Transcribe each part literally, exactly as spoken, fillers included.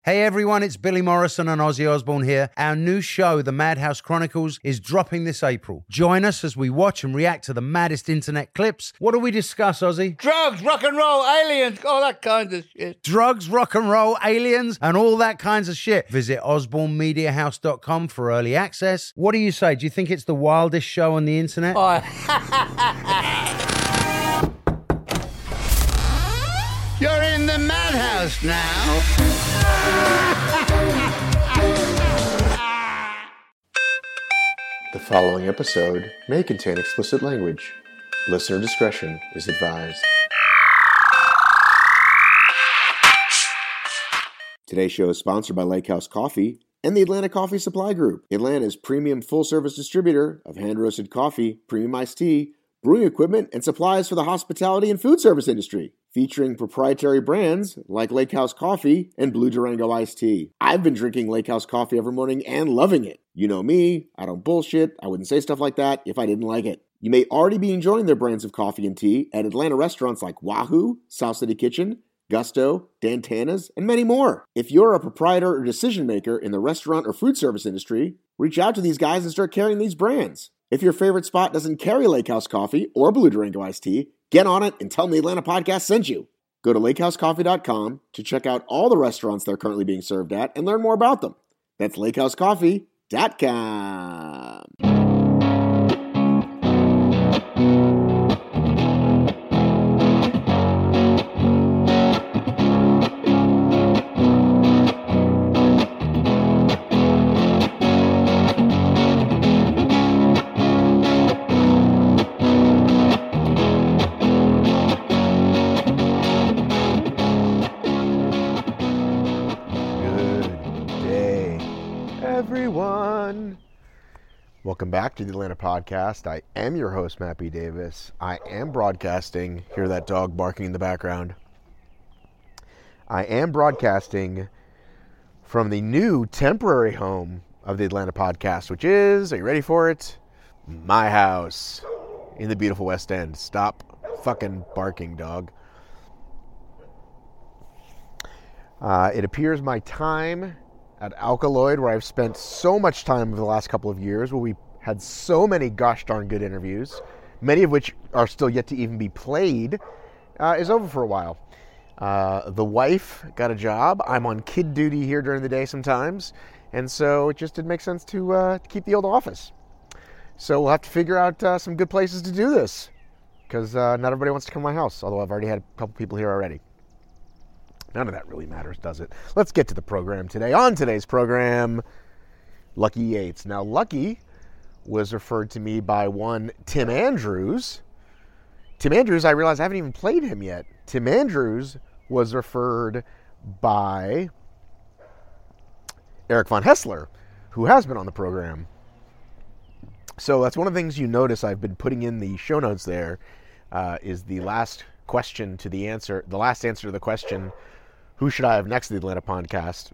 Hey everyone, it's Billy Morrison and Ozzy Osbourne here. Our new show, The Madhouse Chronicles, is dropping this April. Join us as we watch and react to the maddest internet clips. What do we discuss, Ozzy? Drugs, rock and roll, aliens, all that kind of shit. Drugs, rock and roll, aliens, and all that kinds of shit. Visit osborne media house dot com for early access. What do you say? Do you think it's the wildest show on the internet? Oh. You're in the madhouse now. The following episode may contain explicit language. Listener discretion is advised. Today's show is sponsored by Lake House Coffee and the Atlanta Coffee Supply Group, Atlanta's premium full-service distributor of hand-roasted coffee, premium iced tea, brewing equipment, and supplies for the hospitality and food service industry, featuring proprietary brands like Lake House Coffee and Blue Durango Iced Tea. I've been drinking Lake House Coffee every morning and loving it. You know me, I don't bullshit, I wouldn't say stuff like that if I didn't like it. You may already be enjoying their brands of coffee and tea at Atlanta restaurants like Wahoo, South City Kitchen, Gusto, Dantana's, and many more. If you're a proprietor or decision maker in the restaurant or food service industry, reach out to these guys and start carrying these brands. If your favorite spot doesn't carry Lake House Coffee or Blue Durango Iced Tea, get on it and tell them the Atlanta Podcast sent you. Go to lake house coffee dot com to check out all the restaurants they're currently being served at and learn more about them. That's lake house coffee dot com. Welcome back to the Atlanta Podcast. I am your host, Matt B. Davis. I am broadcasting. Hear that dog barking in the background? I am broadcasting from the new temporary home of the Atlanta Podcast, which is, are you ready for it? My house in the beautiful West End. Stop fucking barking, dog. Uh, it appears my time at Alkaloid, where I've spent so much time over the last couple of years, where we had so many gosh darn good interviews, many of which are still yet to even be played, uh, is over for a while. Uh, the wife got a job. I'm on kid duty here during the day sometimes, and so it just didn't make sense to uh, keep the old office. So we'll have to figure out uh, some good places to do this, because uh, not everybody wants to come to my house, although I've already had a couple people here already. None of that really matters, does it? Let's get to the program today. On today's program, Lucky Yates. Now, Lucky was referred to me by one Tim Andrews. Tim Andrews, I realize I haven't even played him yet. Tim Andrews was referred by Eric Von Hessler, who has been on the program. So that's one of the things you notice I've been putting in the show notes there, uh, is the last question to the answer, the last answer to the question, who should I have next to the Atlanta Podcast?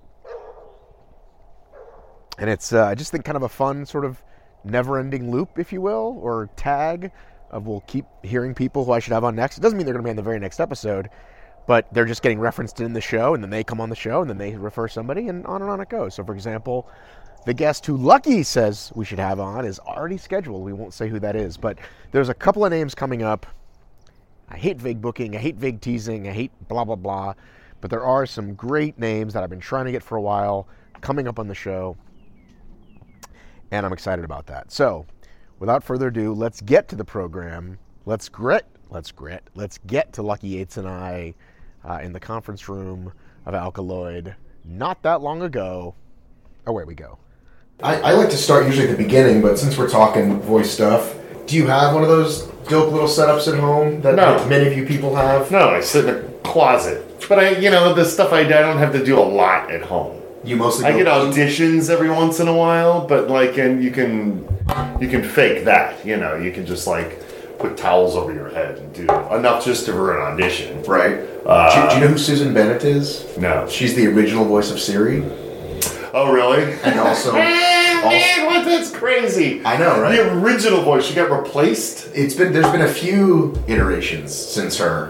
And it's, uh, I just think, kind of a fun sort of never-ending loop, if you will, or tag of we'll keep hearing people who I should have on next. It doesn't mean they're going to be on the very next episode, but they're just getting referenced in the show, and then they come on the show, and then they refer somebody, and on and on it goes. So, for example, the guest who Lucky says we should have on is already scheduled. We won't say who that is, but there's a couple of names coming up. I hate vague booking, I hate vague teasing, I hate blah, blah, blah. But there are some great names that I've been trying to get for a while coming up on the show. And I'm excited about that. So, without further ado, let's get to the program. Let's grit, let's grit, let's get to Lucky Yates and I uh, in the conference room of Alkaloid not that long ago. Away we go. I, I like to start usually at the beginning, but since we're talking voice stuff, do you have one of those dope little setups at home that no. many of you people have? No, I sit in a closet. But I, you know, the stuff I, I don't have to do a lot at home. You mostly. I get auditions every once in a while, but like, and you can, you can fake that. You know, you can just like put towels over your head and do enough just for an audition. Right. Uh, do, do you know who Susan Bennett is? No. She's the original voice of Siri. Oh, really? And also, man, what? That's crazy. I know, right? The original voice, she got replaced. It's been there's been a few iterations since her.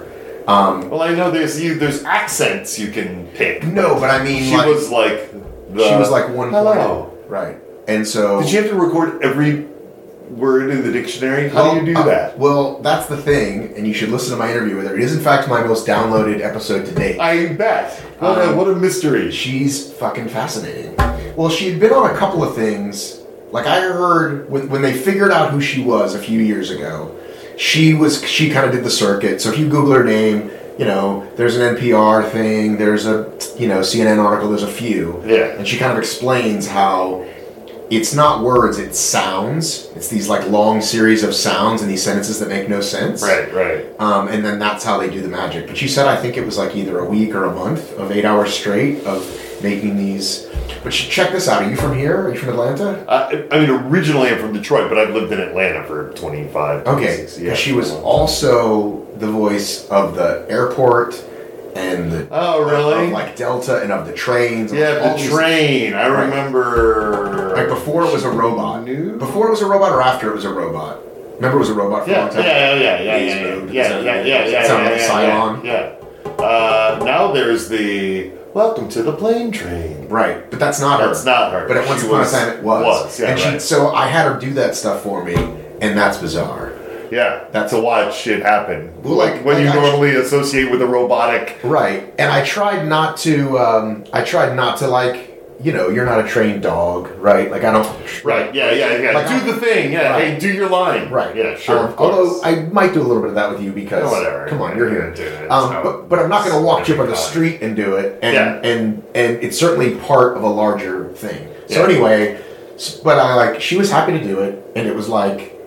Um, Well, I know there's you, there's accents you can pick. no, but I mean, She like, was like the, she was like one hello. point, right? And so Did you have to record every word in the dictionary? How do you do uh, that? Well, that's the thing, and you should listen to my interview with her. It is, in fact, my most downloaded episode to date. I bet. What, a, Um, what a mystery. She's fucking fascinating. Well, she had been on a couple of things. Like I heard when, when they figured out who she was a few years ago, she was she kind of did the circuit. So if you Google her name, you know, there's an N P R thing, there's a you know C N N article, there's a few, Yeah. and she kind of explains how it's not words, it's sounds. It's these like long series of sounds and these sentences that make no sense. Right, right. Um, and then that's how they do the magic. But she said I think it was like either a week or a month of eight hours straight of making these. But she, check this out. Are you from here? Are you from Atlanta? Uh, I mean, originally I'm from Detroit, but I've lived in Atlanta for twenty-five, Okay. twenty-six years. She was also the voice of the airport and the Oh, really? of, like Delta and of the trains. and Yeah, all the these- train. I Right. remember. Like before it was a robot. New? Before it was a robot or after it was a robot? Remember it was a robot for a Yeah, long time? yeah, yeah, yeah, yeah, Days yeah, moved, yeah, sounded- yeah, yeah, yeah, sounded yeah, like yeah, Cylon. yeah. Uh, now there's the welcome to the plane train. Right, but that's not her. That's not her. But at once She upon was- a time it was. was, yeah, and she, right. so I had her do that stuff for me, and that's bizarre. Yeah, That's- to watch it happen. Well, like- when like you I- normally associate with a robotic. Right, and I tried not to. Um, I tried not to like. You know, you're not a trained dog, right? Like I don't. Right. Yeah. Yeah. Yeah. Like, do I- the thing. Yeah. Right. Hey, do your line. Right. Yeah. Sure. Um, of course. although I might do a little bit of that with you because Yeah, whatever. come on, you're here. Yeah, dude, it's Um, how- but but I'm not going to walk you up on the every street and do it, and Yeah. and and it's certainly part of a larger thing. So Yeah. anyway, s- but I like she was happy to do it, and it was like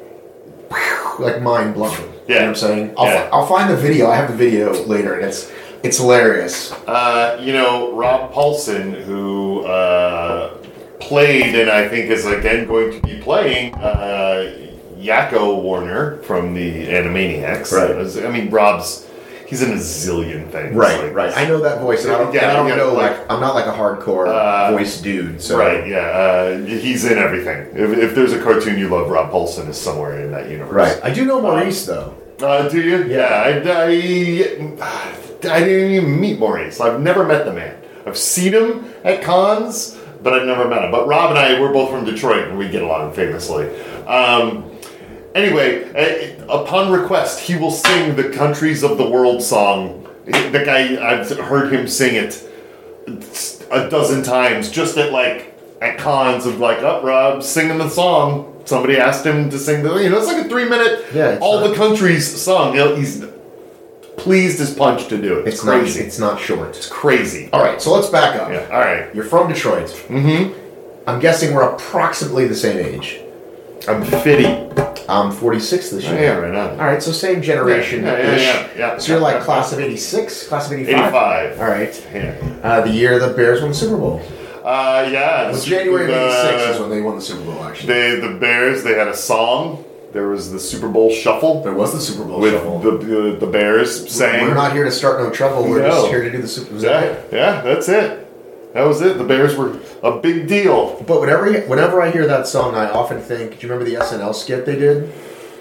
like mind blowing. You know what I'm saying? I'll, Yeah. fi- I'll find the video. I have the video later, and it's it's hilarious. Uh, you know, Rob Paulson, who uh, played and I think is again going to be playing uh, Yakko Warner from the Animaniacs. Right. Uh, I mean, Rob's he's in a zillion things. Right, Like, right. I know that voice, and I don't, Yeah, and I don't yeah, know like- like I'm not like a hardcore Uh, voice dude. So Right, yeah. Uh, he's in everything. If, if there's a cartoon you love, Rob Paulson is somewhere in that universe. right. I do know Maurice though. Uh, do you? Yeah. I, I, I didn't even meet Maurice. I've never met the man. I've seen him at cons, but I've never met him. But Rob and I, we're both from Detroit, and we get along famously. Um, anyway, uh, upon request, he will sing the Countries of the World song. The guy, I've heard him sing it a dozen times, just at like at cons of like, oh, Rob singing the song. Somebody asked him to sing the, you know, it's like a three minute, Yeah, it's all not- the countries song. You know, he's pleased as punch to do it. It's, It's crazy. not. It's not short. It's crazy. All right, so let's back up. Yeah. All right. You're from Detroit. Mm-hmm. I'm guessing we're approximately the same age. I'm fifty. I'm forty-six this Oh, year. yeah, right on. All right, so same generation. Yeah, yeah, yeah, yeah. So you're like Yeah. class of eighty-six, class of eighty-five. eighty-five. All right. Yeah. Uh, the year the Bears won the Super Bowl. Uh, yeah. It was it's January of eighty-six the- is when they won the Super Bowl, actually. They, the Bears, they had a song. There was the Super Bowl Shuffle There was the Super Bowl with shuffle. the, the the Bears saying, We're not here to start no trouble. We're No. just here to do the Super Bowl. Yeah, yeah, that's it. That was it. The Bears were a big deal. But whenever, whenever I hear that song, I often think, do you remember the S N L skit they did?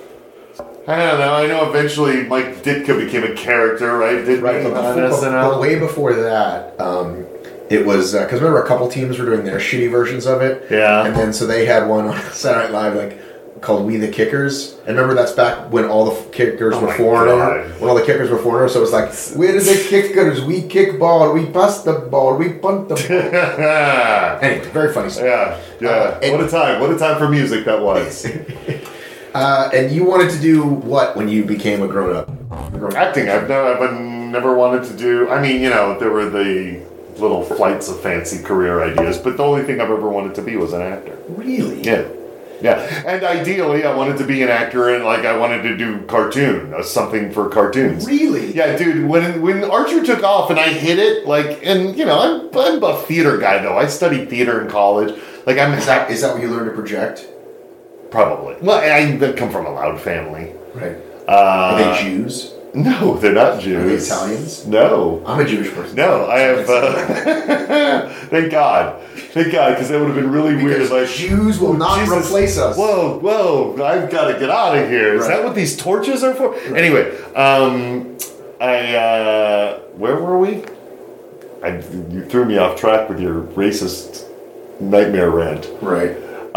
I don't know. I know eventually Mike Ditka became a character, right? Did Right, he, but, on before, S N L? but way before that, um, it was because remember a couple teams were doing their shitty versions of it. Yeah. And then so they had one on Saturday Night Live like called "We the Kickers," and remember that's back when all the kickers Oh were my foreigner. God. When all the kickers were foreigner, so it was like, "Where are the kickers? We kick ball, we pass the ball, we punt the ball." yeah, Anyway, very funny stuff. yeah. Uh, and- what a time! What a time for music that was. Uh, and you wanted to do what when you became a grown up? Acting. I've never, I've never wanted to do. I mean, you know, there were the little flights of fancy career ideas, but the only thing I've ever wanted to be was an actor. Really? Yeah. Yeah, and ideally, I wanted to be an actor, and like I wanted to do cartoon, uh, something for cartoons. Really? Yeah, dude. When when Archer took off and I hit it, like, and you know, I'm I'm a theater guy though. I studied theater in college. Like, I'm Is that is that what you learned to project? probably. Well, I I come from a loud family. Right. Uh, Are they Jews? No, they're not Jews. Are they Italians? No. I'm a Jewish person. No, I have. Uh, thank God, thank God, because that would have been really Because weird. Like Jews will not Jesus. replace us. Whoa, whoa! I've got to get out of here. Is Right. that what these torches are for? Anyway, um, I, uh, where were we? I, you threw me off track with your racist nightmare rant. Right.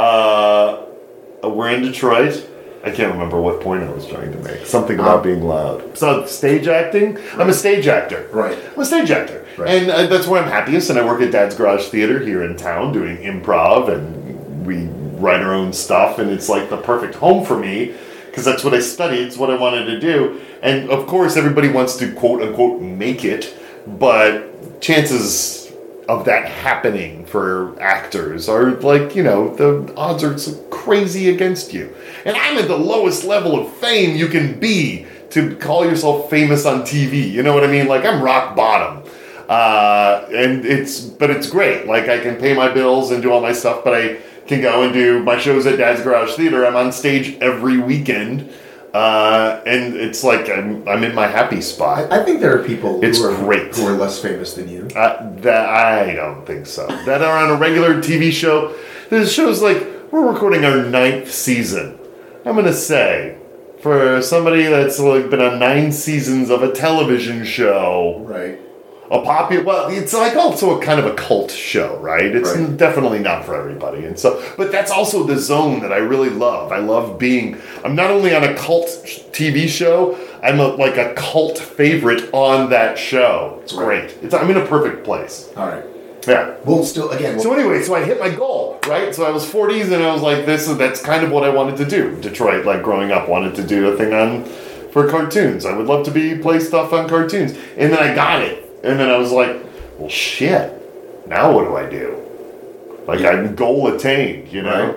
Uh, we're in Detroit. I can't remember what point I was trying to make. Something about Um, being loud. So, stage acting? I'm a stage actor. Right. I'm a stage actor. Right. And uh, that's where I'm happiest. And I work at Dad's Garage Theater here in town doing improv. And we write our own stuff. And it's like the perfect home for me. Because that's what I studied. It's what I wanted to do. And, of course, everybody wants to, quote-unquote, make it. But chances of that happening for actors are like, you know, the odds are so crazy against you. And I'm at the lowest level of fame you can be to call yourself famous on T V. You know what I mean? Like, I'm rock bottom. Uh, and it's, but it's great. Like, I can pay my bills and do all my stuff, but I can go and do my shows at Dad's Garage Theater. I'm on stage every weekend. Uh, and it's like I'm, I'm in my happy spot. I think there are people It's who are great. who are less famous than you. Uh, that I don't think so. That are on a regular T V show. There's shows like we're recording our ninth season. I'm gonna say for somebody that's like been on nine seasons of a television show, Right. a popular. Well, it's like also a kind of a cult show, right? It's Right. definitely not for everybody, and so. But that's also the zone that I really love. I love being. I'm not only on a cult T V show. I'm a, like a cult favorite on that show. It's Right. great. It's, I'm in a perfect place. All right. Yeah. Well, still, again, So anyway, so I hit my goal, right? So I was forties, and I was like, "This is that's kind of what I wanted to do." Detroit, like growing up, wanted to do a thing on for cartoons. I would love to be play stuff on cartoons, and then I got it, and then I was like, "Well, shit. Now what do I do?" Like I'm goal attained, you know.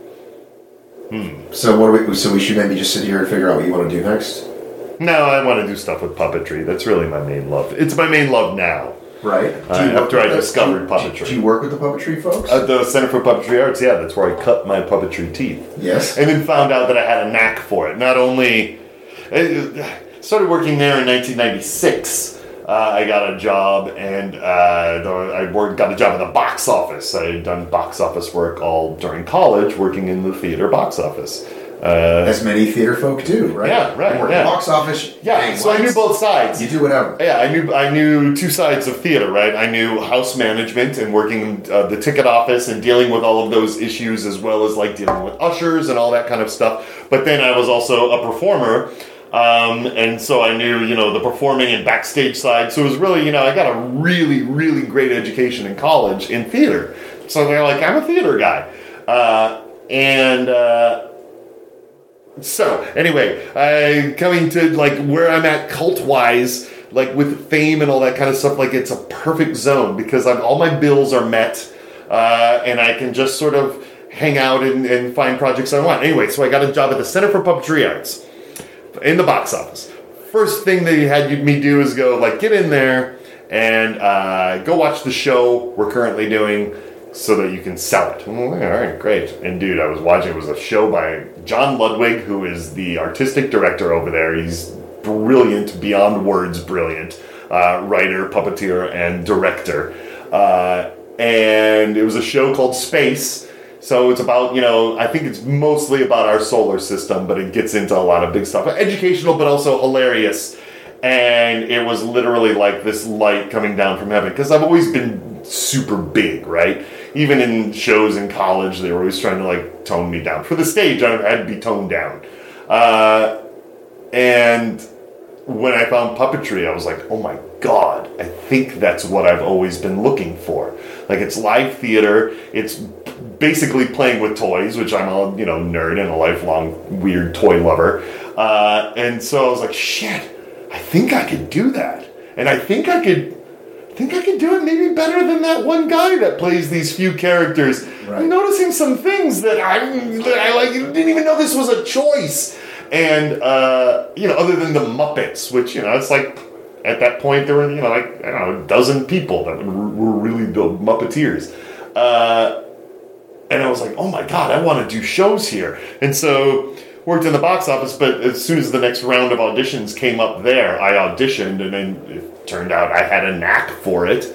Right. So what do we? So we should maybe just sit here and figure out what you want to do next. No, I want to do stuff with puppetry. That's really my main love. It's my main love now. Right. Uh, Do you work after I with the- discovered do you- puppetry. Do you work with the puppetry folks? At the Center for Puppetry Arts, yeah, that's where I cut my puppetry teeth. Yes. And then found out that I had a knack for it. Not only I started working there in nineteen ninety-six. Uh, I got a job, and uh, I worked, got a job at the box office. I had done box office work all during college, working in the theater box office. Uh, As many theater folk do, right? Yeah, right, You work yeah. Box office. yeah, bang, so I knew lights. both sides. You do whatever. Yeah, I knew I knew two sides of theater, right? I knew house management and working uh, the ticket office and dealing with all of those issues, as well as like dealing with ushers and all that kind of stuff. But then I was also a performer, um, and so I knew you know the performing and backstage side. So it was really you know I got a really really great education in college in theater. So they're like I'm a theater guy, uh, and. Uh, So anyway, I coming to like where I'm at cult wise, like with fame and all that kind of stuff. Like it's a perfect zone because I'm, all my bills are met, uh, and I can just sort of hang out and, and find projects I want. Anyway, so I got a job at the Center for Puppetry Arts in the box office. First thing they had me do is go like get in there and uh, go watch the show we're currently doing. So that you can sell it. I'm like, all right, great. And dude, I was watching, it was a show by John Ludwig, who is the artistic director over there. He's brilliant, beyond words brilliant. Uh, writer, puppeteer, and director. Uh, and it was a show called Space. So it's about, you know, I think it's mostly about our solar system, but it gets into a lot of big stuff. Educational, but also hilarious. And it was literally like this light coming down from heaven. Because I've always been super big, right? Even in shows in college, they were always trying to like tone me down. For the stage, I had to be toned down. Uh, and when I found puppetry, I was like, oh my God, I think that's what I've always been looking for. Like it's live theater, it's basically playing with toys, which I'm a you know nerd and a lifelong weird toy lover. Uh, and so I was like, shit, I think I could do that. And I think I could I think I could do it maybe better than that one guy that plays these few characters. Right. I'm noticing some things that I, that I like didn't even know this was a choice. And, uh, you know, other than the Muppets, which, you know, it's like, at that point, there were, you know, like, I don't know, a dozen people that were, were really the Muppeteers. Uh, and I was like, oh my God, I want to do shows here. And so, worked in the box office, but as soon as the next round of auditions came up there, I auditioned, and then it turned out I had a knack for it.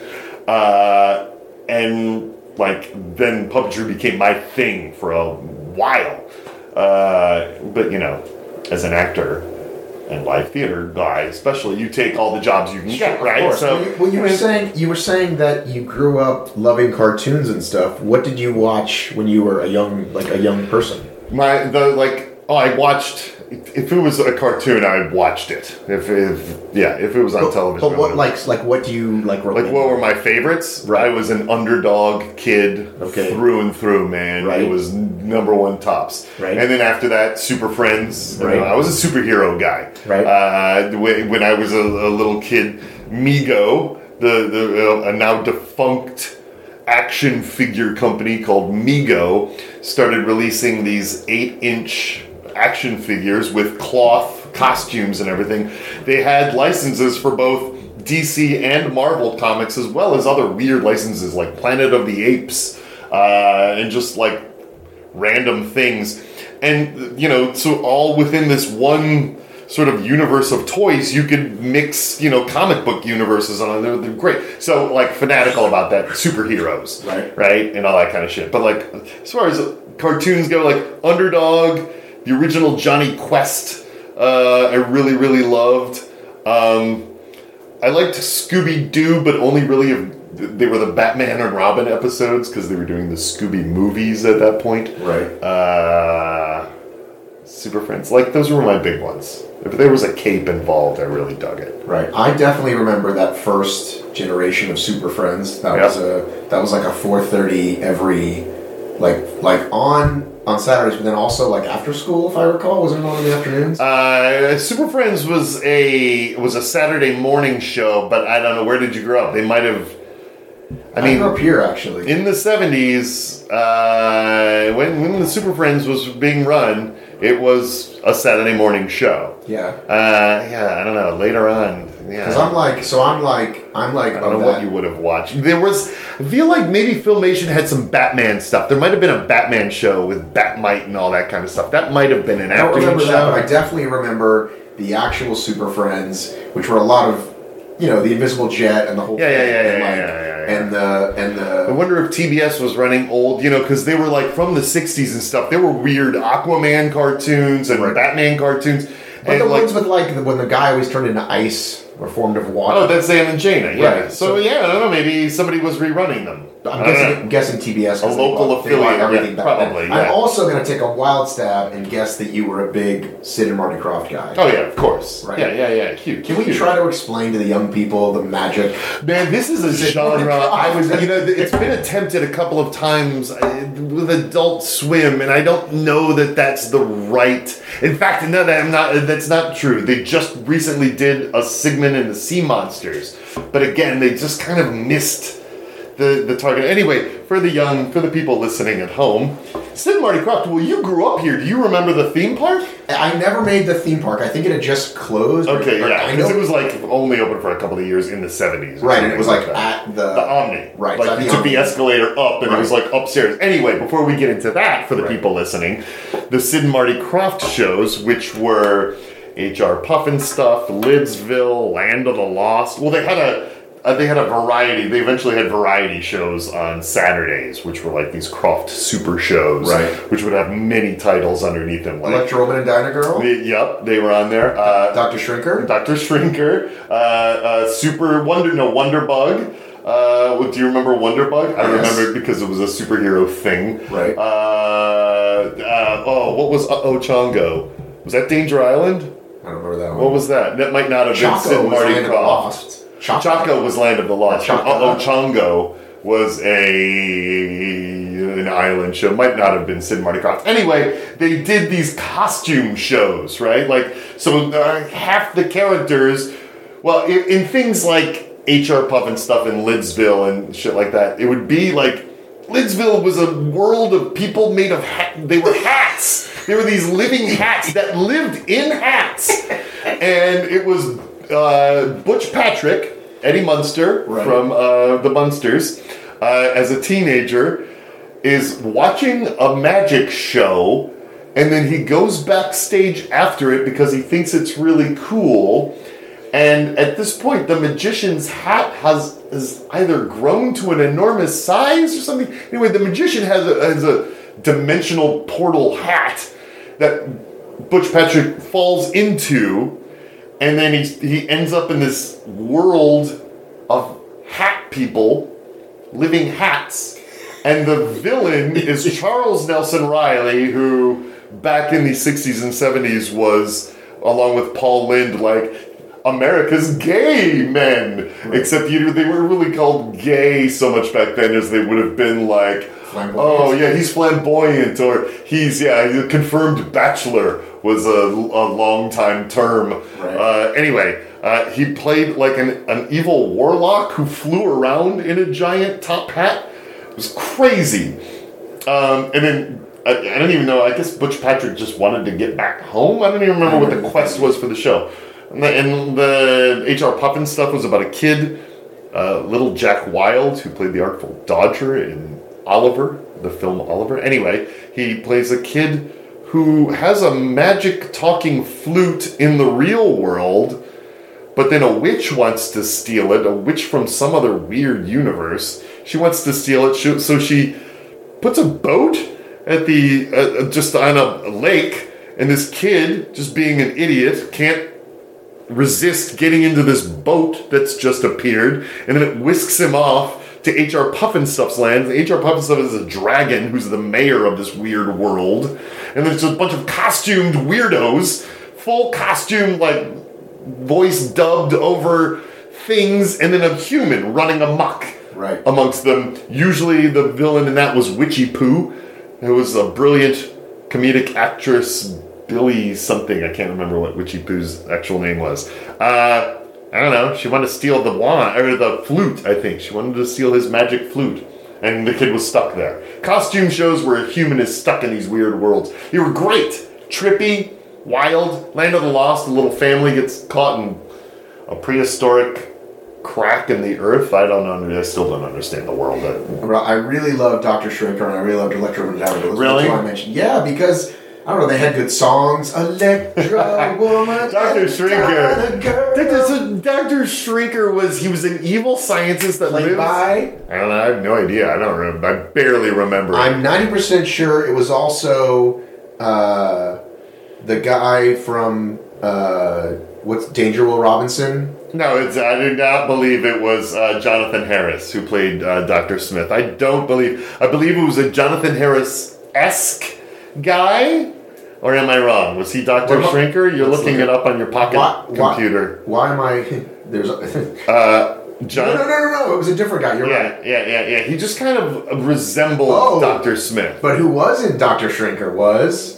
Uh, and, like, then puppetry became my thing for a while. Uh, but, you know, as an actor, and live theater guy, especially, you take all the jobs you can get, right? Of course. well, you, well, you were saying you were saying that you grew up loving cartoons and stuff. What did you watch when you were a young like a young person? My the like oh I watched if it was a cartoon I watched it if, if yeah if it was on but, television. But what like like what do you like? Remember? Like what were my favorites? Right. I was an underdog kid okay. through and through, man. Right. It was number one tops. Right. And then after that, Super Friends. Right. You know, I was a superhero guy. Right. Uh, when, when I was a, a little kid, Mego, the the uh, a now defunct action figure company called Mego, started releasing these eight-inch action figures with cloth costumes and everything. They had licenses for both D C and Marvel comics, as well as other weird licenses like Planet of the Apes, uh, and just like random things. And, you know, so all within this one sort of universe of toys, you could mix, you know, comic book universes on it. They're, they're great. So, like, fanatical about that. Superheroes. Right. Right? And all that kind of shit. But, like, as far as cartoons go, like, Underdog, the original Johnny Quest, uh, I really, really loved. Um, I liked Scooby-Doo, but only really if they were the Batman and Robin episodes, because they were doing the Scooby movies at that point. Right. Uh, Super Friends. Like, those were my big ones. If there was a cape involved, I really dug it. Right. I definitely remember that first generation of Super Friends. That Yep. was a that was like a four thirty every like like on on Saturdays, but then also like after school, if I recall. Was it on in the afternoons? Uh, Super Friends was a was a Saturday morning show, but I don't know, where did you grow up? They might have. I, I mean, grew up here actually. in the seventies, uh, when when the Super Friends was being run, it was a Saturday morning show. Yeah. Uh, yeah, I don't know. Later on, yeah. Because I'm like, so I'm like, I'm like, I don't know of what that- you would have watched. There was, I feel like maybe Filmation had some Batman stuff. There might have been a Batman show with Batmite and all that kind of stuff. That might have been an I don't afternoon remember show. that, but I definitely remember the actual Super Friends, which were a lot of, you know, the Invisible Jet and the whole Yeah, yeah, thing, yeah, and yeah, like, yeah, yeah, yeah. and the and I the wonder if T B S was running old, you know, because they were like from the sixties and stuff. There were weird Aquaman cartoons and Right. Batman cartoons. but and the like, ones with like when the guy always turned into ice or formed of water. oh, that's Sam and Jaina, yeah. Right, So, so- yeah, I don't know, maybe somebody was rerunning them. I'm I don't guessing, know. guessing T B S. 'cause A they local bought- they bought affiliate, everything yeah, back then. probably, I'm yeah. also going to take a wild stab and guess that you were a big Sid and Marty Krofft guy. Oh, yeah, of course. Right. Yeah, yeah, yeah, huge. Can we huge. try to explain to the young people the magic? Man, this is a Sid genre. Marty Krofft. I was, you know, it's been attempted a couple of times uh, with Adult Swim, and I don't know that that's the right. In fact, no, that I'm not. That's not true. They just recently did a segment in the Sea Monsters, but again, they just kind of missed the the target. Anyway, for the young, for the people listening at home, Sid and Marty Krofft. Well, you grew up here. Do you remember the theme park? I never made the theme park. I think it had just closed. or- Okay, or yeah, I because know- it was like only open for a couple of years in the seventies. or Right, and it something was like that. at the The Omni. Right, Like at you the took Omni. the escalator up and it was Right. like upstairs. Anyway, before we get into that, for the Right. people listening, the Sid and Marty Krofft shows, which were H R Puffin stuff, Lidsville, Land of the Lost. Well, they had a uh, they had a variety. They eventually had variety shows on Saturdays, which were like these Krofft super shows, Right. which would have many titles underneath them. Like, Electro Woman and Dinah Girl, the- yep, they were on there. Uh, Doctor Shrinker. Doctor Shrinker, uh, uh, Super Wonder, no Wonder Bug. Uh, what, do you remember Wonder Bug? I Yes. remember it because it was a superhero thing. Right. Uh, uh, oh, what was Uh Oh Chongo? Was that Danger Island? I don't remember that one. What was that? That might not have been Sid Choco and was Marty Land of the Krofft. Lost. Choco. Chaco was Land of the Lost. Uh Chaco. Oh Chongo was a an island show. Might not have been Sid and Marty Krofft. Anyway, they did these costume shows, right? Like, so uh, half the characters, well, in, in things like H R Puffin stuff in Lidsville and shit like that, it would be like, Lidsville was a world of people made of hat. They were hats. They were these living hats that lived in hats. And it was uh, Butch Patrick, Eddie Munster Right. from uh, the Munsters, uh, as a teenager, is watching a magic show, and then he goes backstage after it because he thinks it's really cool. And at this point, the magician's hat has, has either grown to an enormous size or something. Anyway, the magician has a, has a dimensional portal hat that Butch Patrick falls into, and then he he ends up in this world of hat people, living hats, and the villain is Charles Nelson Riley, who back in the sixties and seventies was, along with Paul Lynde, like America's gay men. Right. Except you, they weren't really called gay so much back then as they would have been like, flamboyant. Oh yeah, he's flamboyant, or he's yeah, he's a confirmed bachelor was a, a long time term. Right. Uh, anyway, uh, he played like an, an evil warlock who flew around in a giant top hat. It was crazy. Um, and then I, I don't even know. I guess Butch Patrick just wanted to get back home. I don't even remember what the quest was for the show. And the, and the H R Puffin stuff was about a kid, uh, little Jack Wilde, who played the Artful Dodger in Oliver, the film Oliver. Anyway, he plays a kid who has a magic talking flute in the real world, but then a witch wants to steal it, a witch from some other weird universe. She wants to steal it, so she puts a boat at the uh, just on a lake, and this kid, just being an idiot, can't resist getting into this boat that's just appeared, and then it whisks him off to H R Pufnstuf's land. H R Pufnstuf is a dragon who's the mayor of this weird world, and there's a bunch of costumed weirdos, full costume, like voice dubbed over things, and then a human running amok right. amongst them. Usually the villain in that was Witchy Poo, who was a brilliant comedic actress, Billy something. I can't remember what Witchy Poo's actual name was. Uh, I don't know. She wanted to steal the wand, or the flute, I think. She wanted to steal his magic flute. And the kid was stuck there. Costume shows where a human is stuck in these weird worlds. They were great. Trippy, wild, Land of the Lost, a little family gets caught in a prehistoric crack in the earth. I don't know. I still don't understand the world. I really love Doctor Shrinker, and I really loved Electro Woman. Really? I mentioned. Yeah, because I don't know, they had good songs. Electro Woman. Doctor Shrinker. Doctor So Doctor Shrinker was, he was an evil scientist that Played lives. by? I don't know. I have no idea. I don't remember. I barely remember. I'm ninety percent sure it was also uh, the guy from uh, what's Danger Will Robinson. No, it's, I do not believe it was uh, Jonathan Harris who played uh, Doctor Smith. I don't believe. I believe it was a Jonathan Harris-esque guy. Or am I wrong? Was he Doctor What am I- Shrinker? You're Let's looking look it up on your pocket Why- why- computer. Why am I? There's a, Uh, no, John. no, no, no, no. It was a different guy. You're Yeah, right. yeah, yeah, yeah. He just kind of resembled Oh. Doctor Smith. But who was in Doctor Shrinker was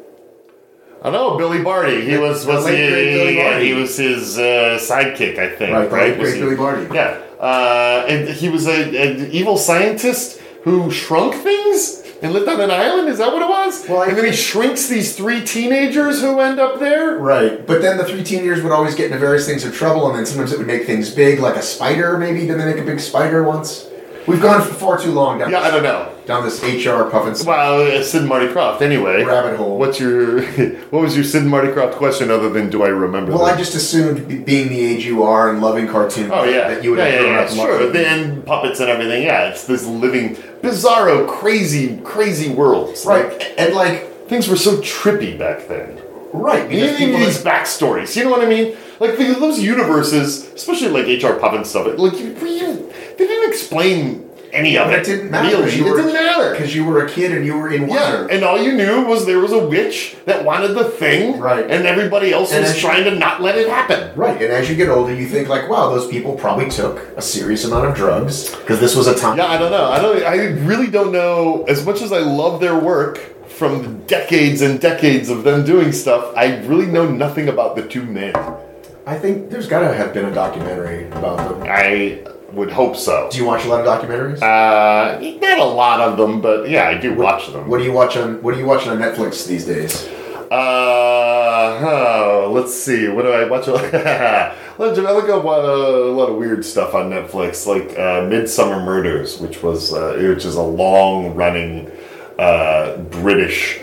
I know Billy Barty. He The- was the was late, he, great Billy yeah, Barty. he was his uh, sidekick, I think. right, Right, right, Was great he- Billy Barty. Yeah, uh, and he was a, an evil scientist who shrunk things and lived on an island. Is that what it was? Well, I and then he think- shrinks these three teenagers who end up there. Right, but then the three teenagers would always get into various things of trouble, and then sometimes it would make things big, like a spider. Maybe didn't they make a big spider once? We've gone for far too long down. Yeah, this, I don't know. down this H R Puffin stuff. Well, it's Sid and Marty Krofft. Anyway, Rabbit hole. What's your what was your Sid and Marty Krofft question other than do I remember? Well, them? I just assumed, be- being the age you are and loving cartoons, Oh yeah, that you would yeah, have yeah, grown yeah, up sure. loving. Then puppets and everything. Yeah, it's this living, bizarro, crazy, crazy worlds. Right, Like, and like, things were so trippy back then. right, because Even people these backstories, you know what I mean? Like the, those universes, especially like H R Puffin stuff. Like you, you, they didn't explain any of But it. it didn't matter. Really. because you It were- didn't matter. because you were a kid and you were in Yeah, wonder. and all you knew was there was a witch that wanted the thing, Right. and everybody else And was as- trying to not let it happen. Right, and as you get older, you think like, wow, those people probably took a serious amount of drugs because this was a time. Yeah, I don't know. I don't. I really don't know. As much as I love their work from the decades and decades of them doing stuff, I really know nothing about the two men. I think there's got to have been a documentary about them. I would hope so. Do you watch a lot of documentaries? Uh, not a lot of them, but yeah, I do watch them. What do you watch on What are you watching on Netflix these days? Uh, oh, let's see. What do I watch? Let's- I look up uh, a lot of weird stuff on Netflix, like uh, Midsummer Murders, which was uh, which is a long-running uh, British,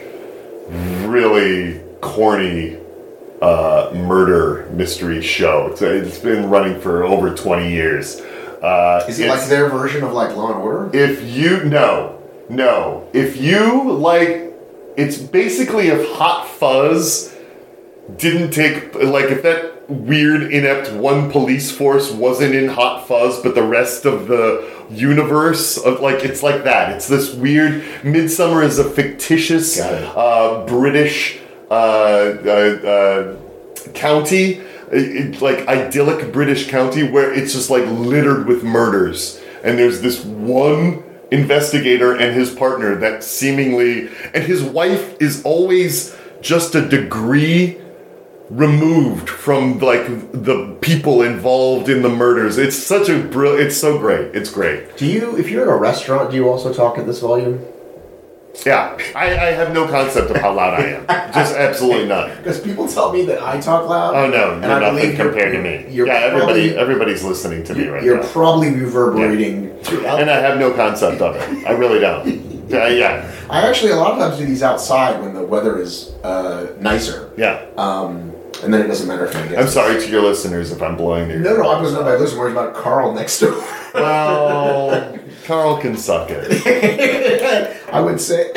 really corny uh, murder mystery show. It's, it's been running for over twenty years. Uh, Is it it's- like their version of like Law and Order? if you no no if you like, it's basically if Hot Fuzz didn't take, like, if that weird, inept one police force wasn't in Hot Fuzz, but the rest of the universe of like it's like that. It's this weird. Midsummer is a fictitious uh, British uh, uh, uh, county, it, like idyllic British county where it's just like littered with murders, and there's this one investigator and his partner that seemingly, and his wife is always just a degree removed from like the people involved in the murders. It's such a brill. It's so great. It's great. Do you, if you're at a restaurant, do you also talk at this volume? Yeah, I, I have no concept of how loud I am. Just absolutely none. Because people tell me that I talk loud. Oh no, you're and I nothing compared to me. Yeah, everybody, probably, everybody's listening to me right you're now. You're probably reverberating yeah. throughout. And I have no concept of it. I really don't. Uh, yeah. I actually a lot of times do these outside when the weather is uh, nicer. Yeah. Um, and then it doesn't matter if I get. I'm sorry to your listeners if I'm blowing your. No, no, I was not my listener. Worried about Carl next door. Well, Carl can suck it. I would say.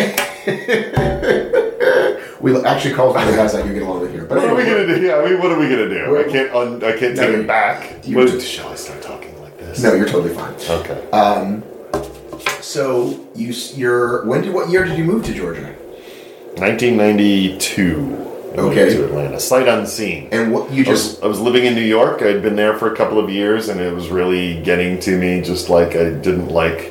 We actually called one of the guys I do get along with here. But what anyway, are we gonna do? Yeah, I mean, what are we gonna do? I can't. Un- I can't take no, him back. You What, do- shall I start talking like this? No, you're totally fine. Okay. Um, so you, you're when did what year did you move to Georgia? nineteen ninety-two. I moved Okay. to Atlanta, sight unseen. And what you I was, just I was living in New York. I'd been there for a couple of years, and it was really getting to me. Just like I didn't like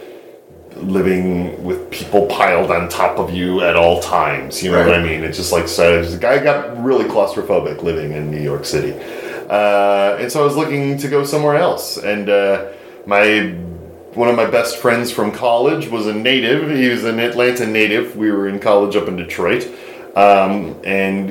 living with people piled on top of you at all times. You know Right. what I mean? It's just like so. The guy got really claustrophobic living in New York City, uh, and so I was looking to go somewhere else. And uh, my one of my best friends from college was a native. He was an Atlanta native. We were in college up in Detroit. Um, and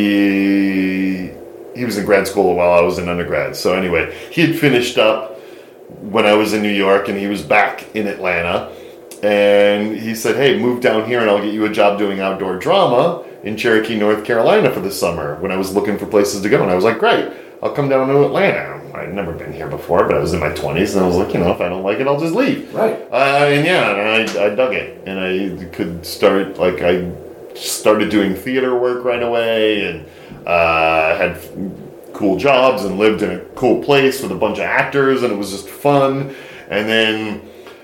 he he was in grad school while I was in undergrad. So anyway, he had finished up when I was in New York, and he was back in Atlanta. And he said, "Hey, move down here, and I'll get you a job doing outdoor drama in Cherokee, North Carolina, for the summer." When I was looking for places to go, and I was like, "Great, I'll come down to Atlanta." I'd never been here before, but I was in my twenties, and I was like, you know, if I don't like it, I'll just leave. Right. Uh, and yeah, and I I dug it, and I could start like I. started doing theater work right away, and uh, had f- cool jobs and lived in a cool place with a bunch of actors, and it was just fun. And then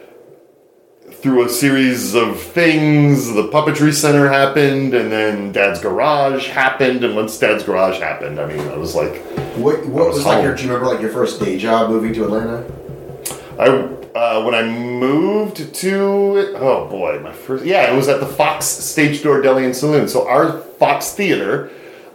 through a series of things, the Puppetry Center happened, and then Dad's Garage happened. And once Dad's Garage happened, I mean, I was like, what what was was like home. your do you remember like your first day job moving to Atlanta? I uh, when I moved to oh boy, my first yeah, it was at the Fox Stage Door Deli and Saloon. So our Fox Theater,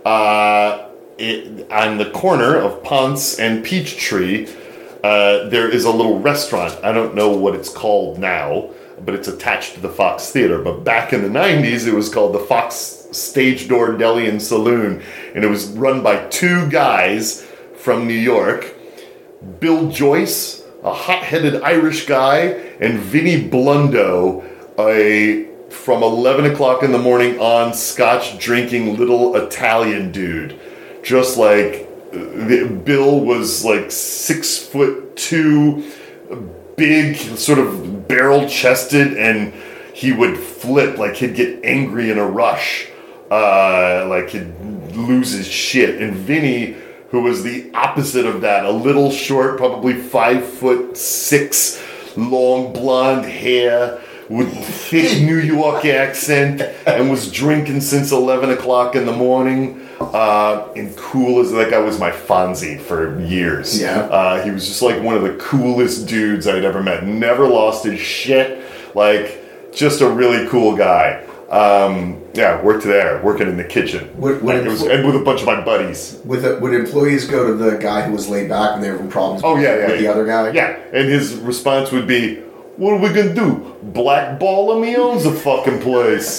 uh, it, on the corner of Ponce and Peachtree, uh, there is a little restaurant. I don't know what it's called now, but it's attached to the Fox Theater. But back in the nineties, it was called the Fox Stage Door Deli and Saloon, and it was run by two guys from New York, Bill Joyce, a hot-headed Irish guy, and Vinny Blundo, a from eleven o'clock in the morning on scotch drinking little Italian dude. Just like uh, Bill was like six foot two, big, sort of barrel chested, and he would flip, like he'd get angry in a rush, uh, like he'd lose his shit. And Vinny, who was the opposite of that, a little short, probably five foot six, long blonde hair, with thick New York accent, and was drinking since eleven o'clock in the morning, uh, and cool as, that guy was my Fonzie for years. Yeah. Uh, he was just like one of the coolest dudes I'd ever met. Never lost his shit. Like, just a really cool guy. Um, yeah, worked there, working in the kitchen. Would- would like, it was, and with a bunch of my buddies. With a, would employees go to the guy who was laid back when they were having problems Oh, yeah, yeah. with the yeah. other guy? Yeah, and his response would be, "What are we gonna do? Blackball him? He owns the fucking place."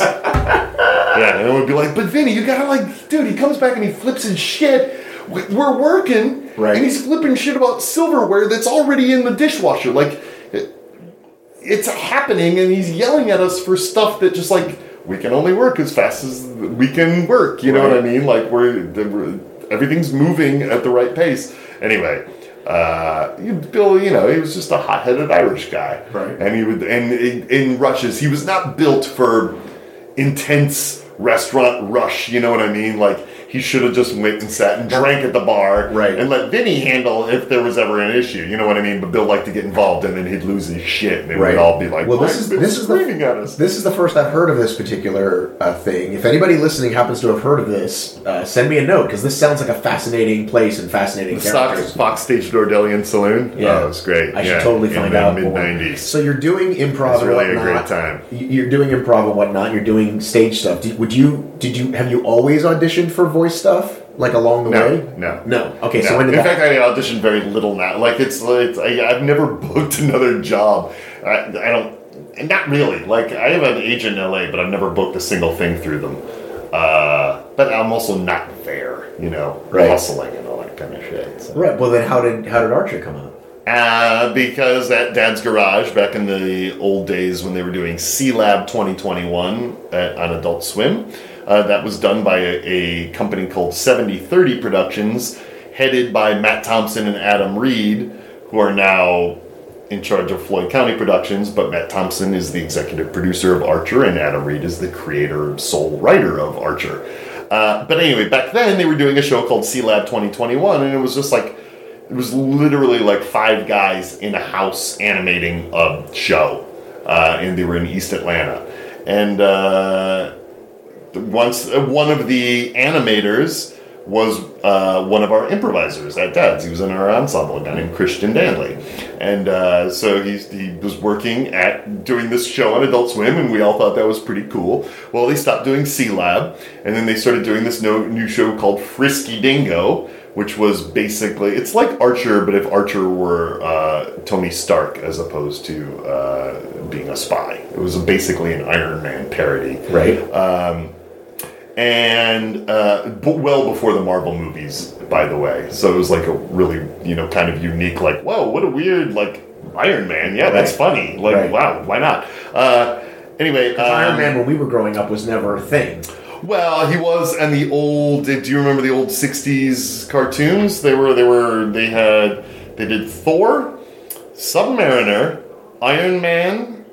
Yeah, and it would be like, "But Vinny, you gotta like, dude, he comes back and he flips his shit. We- We're working, Right. and he's flipping shit about silverware that's already in the dishwasher. Like, it, it's happening, and he's yelling at us for stuff that just like, we can only work as fast as we can work. You know what I mean? Like, we're, we're everything's moving at the right pace. Anyway." Uh, you- Bill, you know, he was just a hot-headed Irish guy, Right. and he would, and in, in rushes, he was not built for intense restaurant rush. You know what I mean? Like he should have just went and sat and drank at the bar, Right. and let Vinny handle if there was ever an issue. You know what I mean? But Bill liked to get involved, and then he'd lose his shit, and they Right. would all be like, well, "Why this is Bill this is the screaming at us?" this is the first I've heard of this particular uh, thing. If anybody listening happens to have heard of this, uh, send me a note because this sounds like a fascinating place and fascinating The Stock characters. Fox Stage Dordelian Saloon. Yeah. Oh, it was great. I should Yeah. totally In find the out mid more. nineties. So you're doing improv It's and really a whatnot. great time. Y- You're doing improv and whatnot. You're doing stage stuff. Did, would you? Did you? Have you always auditioned for voice stuff? Like along the No, way? no. No. Okay. No. So when did in that? fact, I audition very little now. Like it's, it's I, I've never booked another job. I, I don't, and not really. Like I have an agent in L A, but I've never booked a single thing through them. Uh, but I'm also not there, you know, Right. hustling and all that kind of shit. So. Right. Well, then how did how did Archer come out? Uh, because at Dad's Garage, back in the old days when they were doing C-Lab twenty twenty-one at, on Adult Swim, uh, that was done by a, a company called seventy thirty Productions, headed by Matt Thompson and Adam Reed, who are now in charge of Floyd County Productions, but Matt Thompson is the executive producer of Archer, and Adam Reed is the creator, sole writer of Archer. Uh, but anyway, back then they were doing a show called C-Lab twenty twenty-one, and it was just like, it was literally like five guys in a house animating a show, uh, and they were in East Atlanta. And uh, once uh, one of the animators was uh, one of our improvisers at Dad's. He was in our ensemble, a guy named Christian Danley. And uh, so he, he was working at doing this show on Adult Swim, and we all thought that was pretty cool. Well, they stopped doing C-Lab, and then they started doing this no, new show called Frisky Dingo, which was basically, it's like Archer, but if Archer were uh, Tony Stark as opposed to uh, being a spy. It was basically an Iron Man parody. Right. Um, and uh, b- well before the Marvel movies, by the way. So it was like a really, you know, kind of unique, like, whoa, what a weird, like, Iron Man. Yeah, that's Right. funny. Like, Right. wow, why not? Uh, anyway. Um, Iron Man, when we were growing up, was never a thing. Well, he was, and the old. Do you remember the old sixties cartoons? They were. They were. They had. They did Thor, Submariner, Iron Man,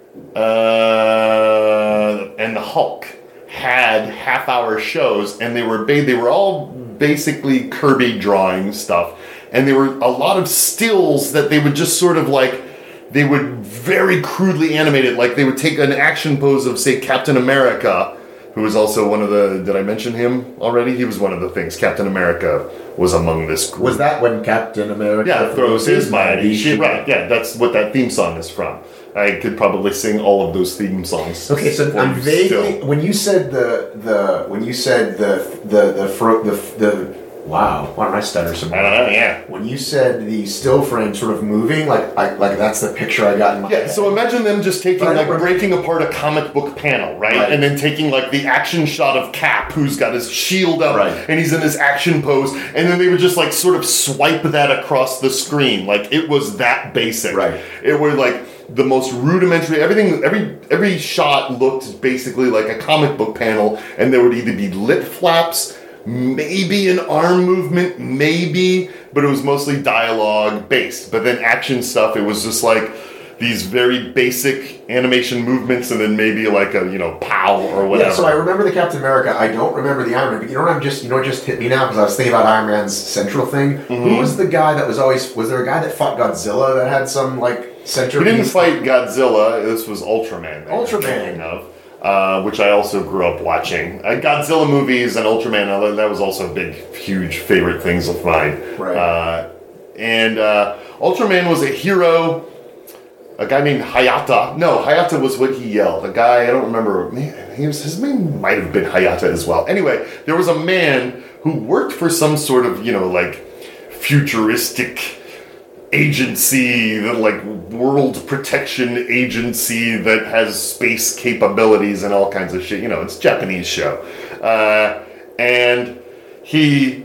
uh, and the Hulk. Had half-hour shows, and they were. Ba- they were all basically Kirby drawing stuff, and there were a lot of stills that they would just sort of like. They would very crudely animate it, like they would take an action pose of, say, Captain America. Who was also one of the, did I mention him already? He was one of the things. Captain America was among this group. Was that when Captain America Yeah, throws his mighty shit. Right, yeah, that's what that theme song is from. I could probably sing all of those theme songs. Okay, so for I'm you vaguely still. when you said the the when you said the the the fro- the, the wow, why don't I stutter some I more? don't know, yeah. When you said the still frame sort of moving, like I, like that's the picture I got in my Yeah, head. so imagine them just taking, But I like, don't rem- breaking apart a comic book panel, right? Right. And then taking, like, the action shot of Cap, who's got his shield up, Right. and he's in this action pose, and then they would just, like, sort of swipe that across the screen. Like, it was that basic. Right. It were, like, the most rudimentary, everything, every every shot looked basically like a comic book panel, and there would either be lip flaps, maybe an arm movement, maybe, but it was mostly dialogue based. But then action stuff, it was just like these very basic animation movements, and then maybe like a, you know, pow or whatever. Yeah, so I remember the Captain America. I don't remember the Iron Man. But you know what? I'm just you know what just hit me now because I was thinking about Iron Man's central thing. Mm-hmm. Who was the guy that was always? Was there a guy that fought Godzilla that had some like central? He didn't fight Godzilla. This was Ultraman. that you're Ultraman. thinking of, uh, which I also grew up watching. Uh, Godzilla movies and Ultraman. uh, That was also big, huge favorite things of mine. Right. Uh, and uh, Ultraman was a hero. A guy named Hayata. No, Hayata was what he yelled. A guy, I don't remember. Man, he was, his name might have been Hayata as well. Anyway, there was a man who worked for some sort of, you know, like futuristic agency, that like world protection agency that has space capabilities and all kinds of shit. You know, it's a Japanese show. Uh, and he,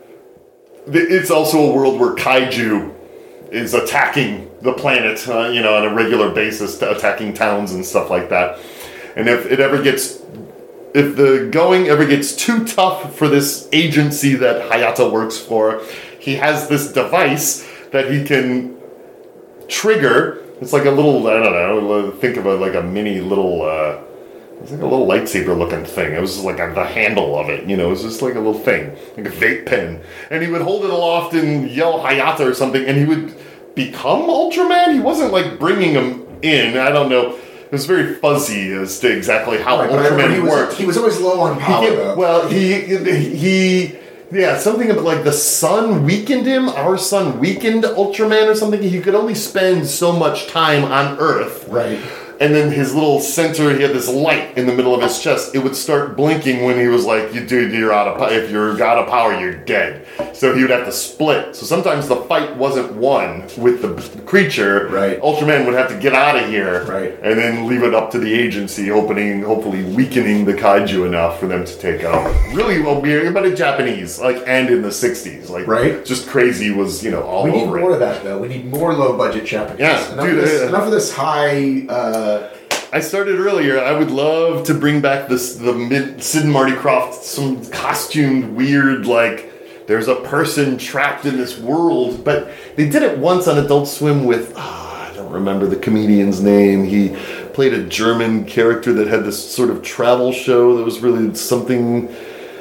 it's also a world where kaiju is attacking the planet, uh, you know, on a regular basis, attacking towns and stuff like that. And if it ever gets, if the going ever gets too tough for this agency that Hayata works for, he has this device that he can trigger. It's like a little, I don't know, think of it like a mini little uh, It was like a little lightsaber looking thing. It was like a, the handle of it, you know, it was just like a little thing, like a vape pen. And he would hold it aloft and yell Hayata or something, and he would become Ultraman? He wasn't like bringing him in, I don't know. It was very fuzzy as to exactly how right, Ultraman he worked. He was always low on power, he, though. Well, he, he, yeah, something about like the sun weakened him. Our sun weakened Ultraman or something. He could only spend so much time on Earth. Right. And then his little center, he had this light in the middle of his chest. It would start blinking when he was like, "You dude, you're out of power. If you're out of power, you're dead." So he would have to split. So sometimes the fight wasn't won with the creature. Right. Ultraman would have to get out of here. Right. And then leave it up to the agency, opening, hopefully weakening the kaiju enough for them to take over. Really well weird, but in Japanese, like, and in the sixties, like, right. Just crazy was, you know, all we over need more it. of that, though. We need more low budget Japanese. Yeah, enough, dude, of this, uh, enough of this high. Uh, I started earlier. I would love to bring back this the mid, Sid and Marty Krofft, some costumed weird, like there's a person trapped in this world. But they did it once on Adult Swim with oh, I don't remember the comedian's name. He played a German character that had this sort of travel show that was really something.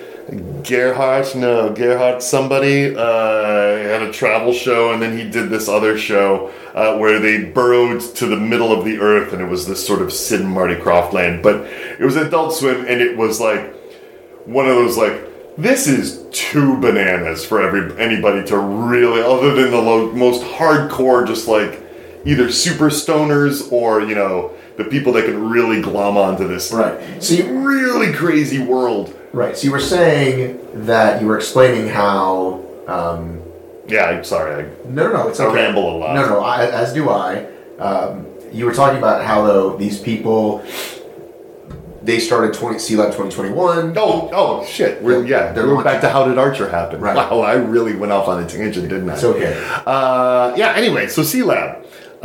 Gerhardt, no, Gerhardt somebody uh, had a travel show, and then he did this other show uh, where they burrowed to the middle of the earth, and it was this sort of Sid and Marty Krofft land. But it was Adult Swim, and it was like one of those like, this is too bananas for every anybody to really, other than the low, most hardcore, just like either super stoners or, you know, the people that can really glom onto this right. So you, really crazy world. Right. So you were saying that you were explaining how. Um, yeah, I'm sorry. I, no, no, no. It's I okay. ramble a lot. No, no. I, as do I. Um, you were talking about how though these people. They started twenty C-Lab twenty twenty-one. Oh, oh, shit. We're, yeah, They're we're launching. back to How Did Archer Happen? Right. Wow, I really went off on a tangent, didn't I? It's okay. Uh, yeah, anyway, so C-Lab.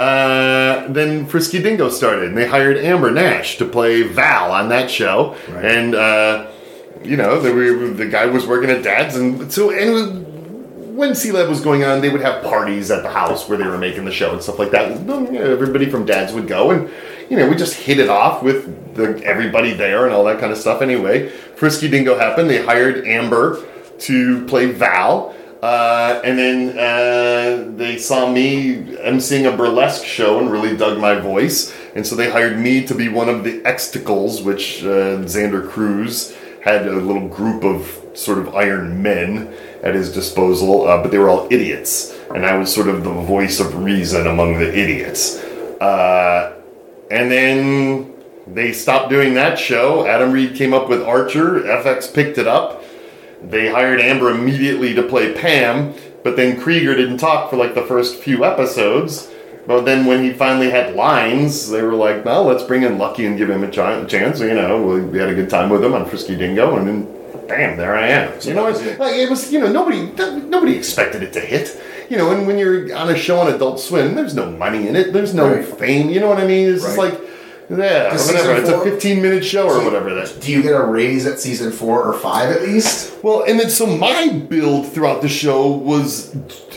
Uh, then Frisky Dingo started, and they hired Amber Nash to play Val on that show. Right. And, uh, you know, the, the guy was working at Dad's, and so, and when C-Lab was going on, they would have parties at the house where they were making the show and stuff like that. You know, everybody from Dad's would go, and, you know, we just hit it off with the, everybody there and all that kind of stuff anyway. Frisky Dingo happened. They hired Amber to play Val. Uh, and then uh, they saw me emceeing a burlesque show and really dug my voice. And so they hired me to be one of the Xticles, which uh, Xander Cruz had a little group of sort of iron men at his disposal, uh, but they were all idiots. And I was sort of the voice of reason among the idiots. Uh, and then they stopped doing that show. Adam Reed came up with Archer. F X picked it up. They hired Amber immediately to play Pam, but then Krieger didn't talk for like the first few episodes. But then when he finally had lines, they were like, "No, let's bring in Lucky and give him a ch- chance." So, you know, we had a good time with him on Frisky Dingo, and then, bam, there I am. So, you know, it's, like, it was, you know, nobody, nobody expected it to hit. You know, and when you're on a show on Adult Swim, there's no money in it, there's no right. fame. You know what I mean? It's just right. like. Yeah, Does whatever. It's a four, fifteen-minute show or whatever. That. Do you get a raise at season four or five at least? Well, and then so my build throughout the show was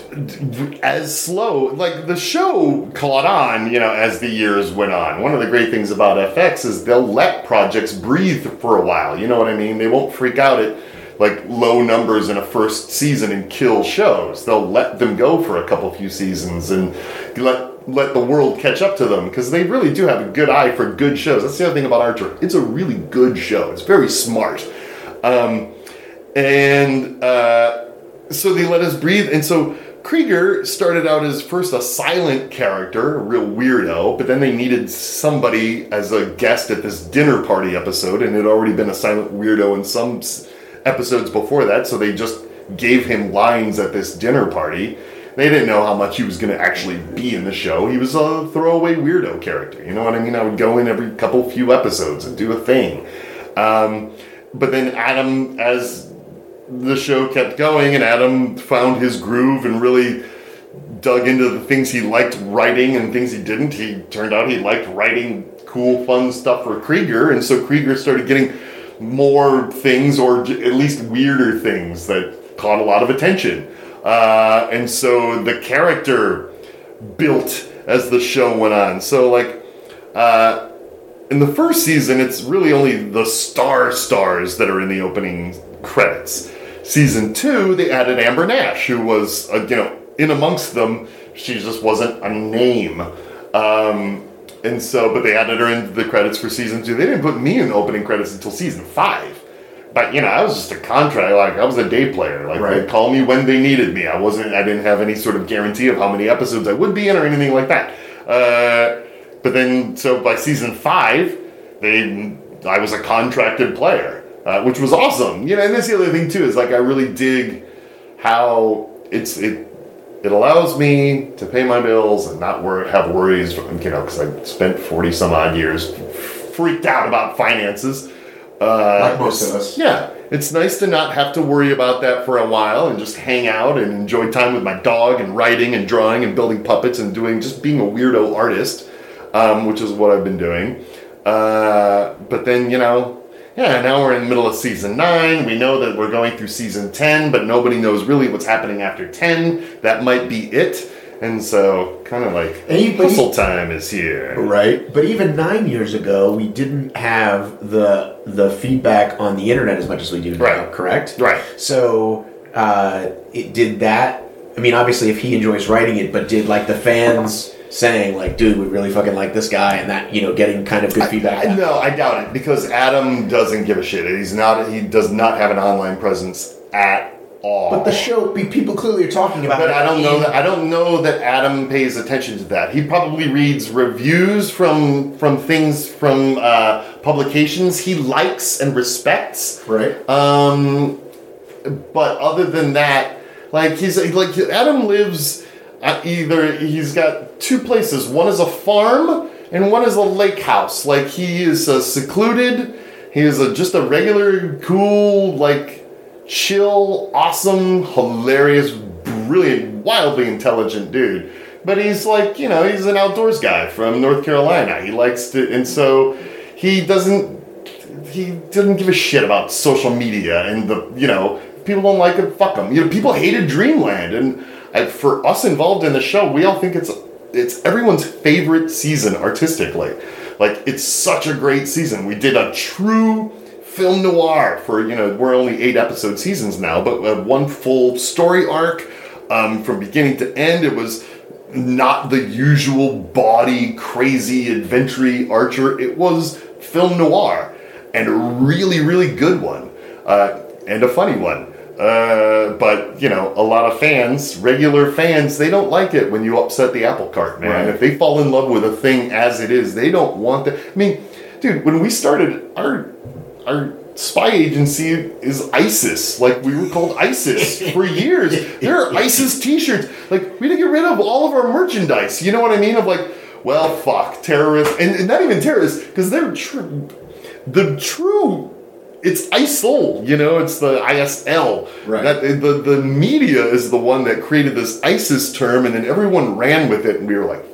as slow. Like, the show caught on, you know, as the years went on. One of the great things about F X is they'll let projects breathe for a while. You know what I mean? They won't freak out at, like, low numbers in a first season and kill shows. They'll let them go for a couple few seasons and let... let the world catch up to them, because they really do have a good eye for good shows. That's the other thing about Archer. It's a really good show. It's very smart. Um, and uh, so they let us breathe. And so Krieger started out as first a silent character, a real weirdo, but then they needed somebody as a guest at this dinner party episode, and it had already been a silent weirdo in some episodes before that, so they just gave him lines at this dinner party. They didn't know how much he was going to actually be in the show. He was a throwaway weirdo character. You know what I mean? I would go in every couple few episodes and do a thing. Um, but then Adam, as the show kept going and Adam found his groove and really dug into the things he liked writing and things he didn't, he turned out he liked writing cool, fun stuff for Krieger. And so Krieger started getting more things, or at least weirder things, that caught a lot of attention. Uh, and so the character built as the show went on. So, like, uh, in the first season, it's really only the star stars that are in the opening credits. Season two, they added Amber Nash, who was, uh, you know, in amongst them. She just wasn't a name. Um, and so, but they added her into the credits for season two. They didn't put me in the opening credits until season five. But, you know, I was just a contract, like, I was a day player. Like, Right. they'd call me when they needed me. I wasn't, I didn't have any sort of guarantee of how many episodes I would be in or anything like that. Uh, but then, so by season five, they, I was a contracted player. Uh, which was awesome, you know. And that's the other thing too is like I really dig how it's it it allows me to pay my bills and not worry, have worries, you know, because I spent forty some odd years freaked out about finances. Uh, Like most of us. Yeah, it's nice to not have to worry about that for a while and just hang out and enjoy time with my dog and writing and drawing and building puppets and doing just being a weirdo artist, um, which is what I've been doing. Uh, but then you know. Yeah, now we're in the middle of season nine. We know that we're going through season ten, but nobody knows really what's happening after ten. That might be it. And so, kind of like, And you- but puzzle you- time is here. Right, but even nine years ago, we didn't have the the feedback on the internet as much as we do now. Right. Correct. Right. So, uh, it did that. I mean, obviously, if he enjoys writing it, but did like the fans saying like, "Dude, we really fucking like this guy," and that you know, getting kind of good feedback. I, no, I doubt it, because Adam doesn't give a shit. He's not. He does not have an online presence at all. But the show, pe- people clearly are talking about. But it I don't know in- that I don't know that Adam pays attention to that. He probably reads reviews from from things from uh, publications he likes and respects. Right. Um, but other than that, like he's like Adam lives at either he's got two places. One is a farm and one is a lake house. Like he is uh, secluded. He is a, just a regular, cool, like chill, awesome, hilarious, brilliant, wildly intelligent dude. But he's like, you know, he's an outdoors guy from North Carolina. He likes to, and so he doesn't, he doesn't give a shit about social media and the, you know, people don't like it, fuck them. You know, people hated Dreamland, and I, for us involved in the show, we all think it's it's everyone's favorite season artistically. Like, it's such a great season. We did a true film noir for, you know, we're only eight episode seasons now, but uh, one full story arc um, from beginning to end. It was not the usual bawdy, crazy, adventure Archer. It was film noir, and a really, really good one, uh, and a funny one. Uh, but, you know, a lot of fans, regular fans, they don't like it when you upset the apple cart, man. Right. If they fall in love with a thing as it is, they don't want that. I mean, dude, when we started, our our spy agency is ISIS. Like, we were called ISIS for years. There are ISIS t-shirts. Like, we had to get rid of all of our merchandise. You know what I mean? Of like, well, fuck, terrorists. And, and not even terrorists, because they're true. The true... It's I S L, you know, it's the I S L. Right. That, the, the media is the one that created this ISIS term, and then everyone ran with it, and we were like,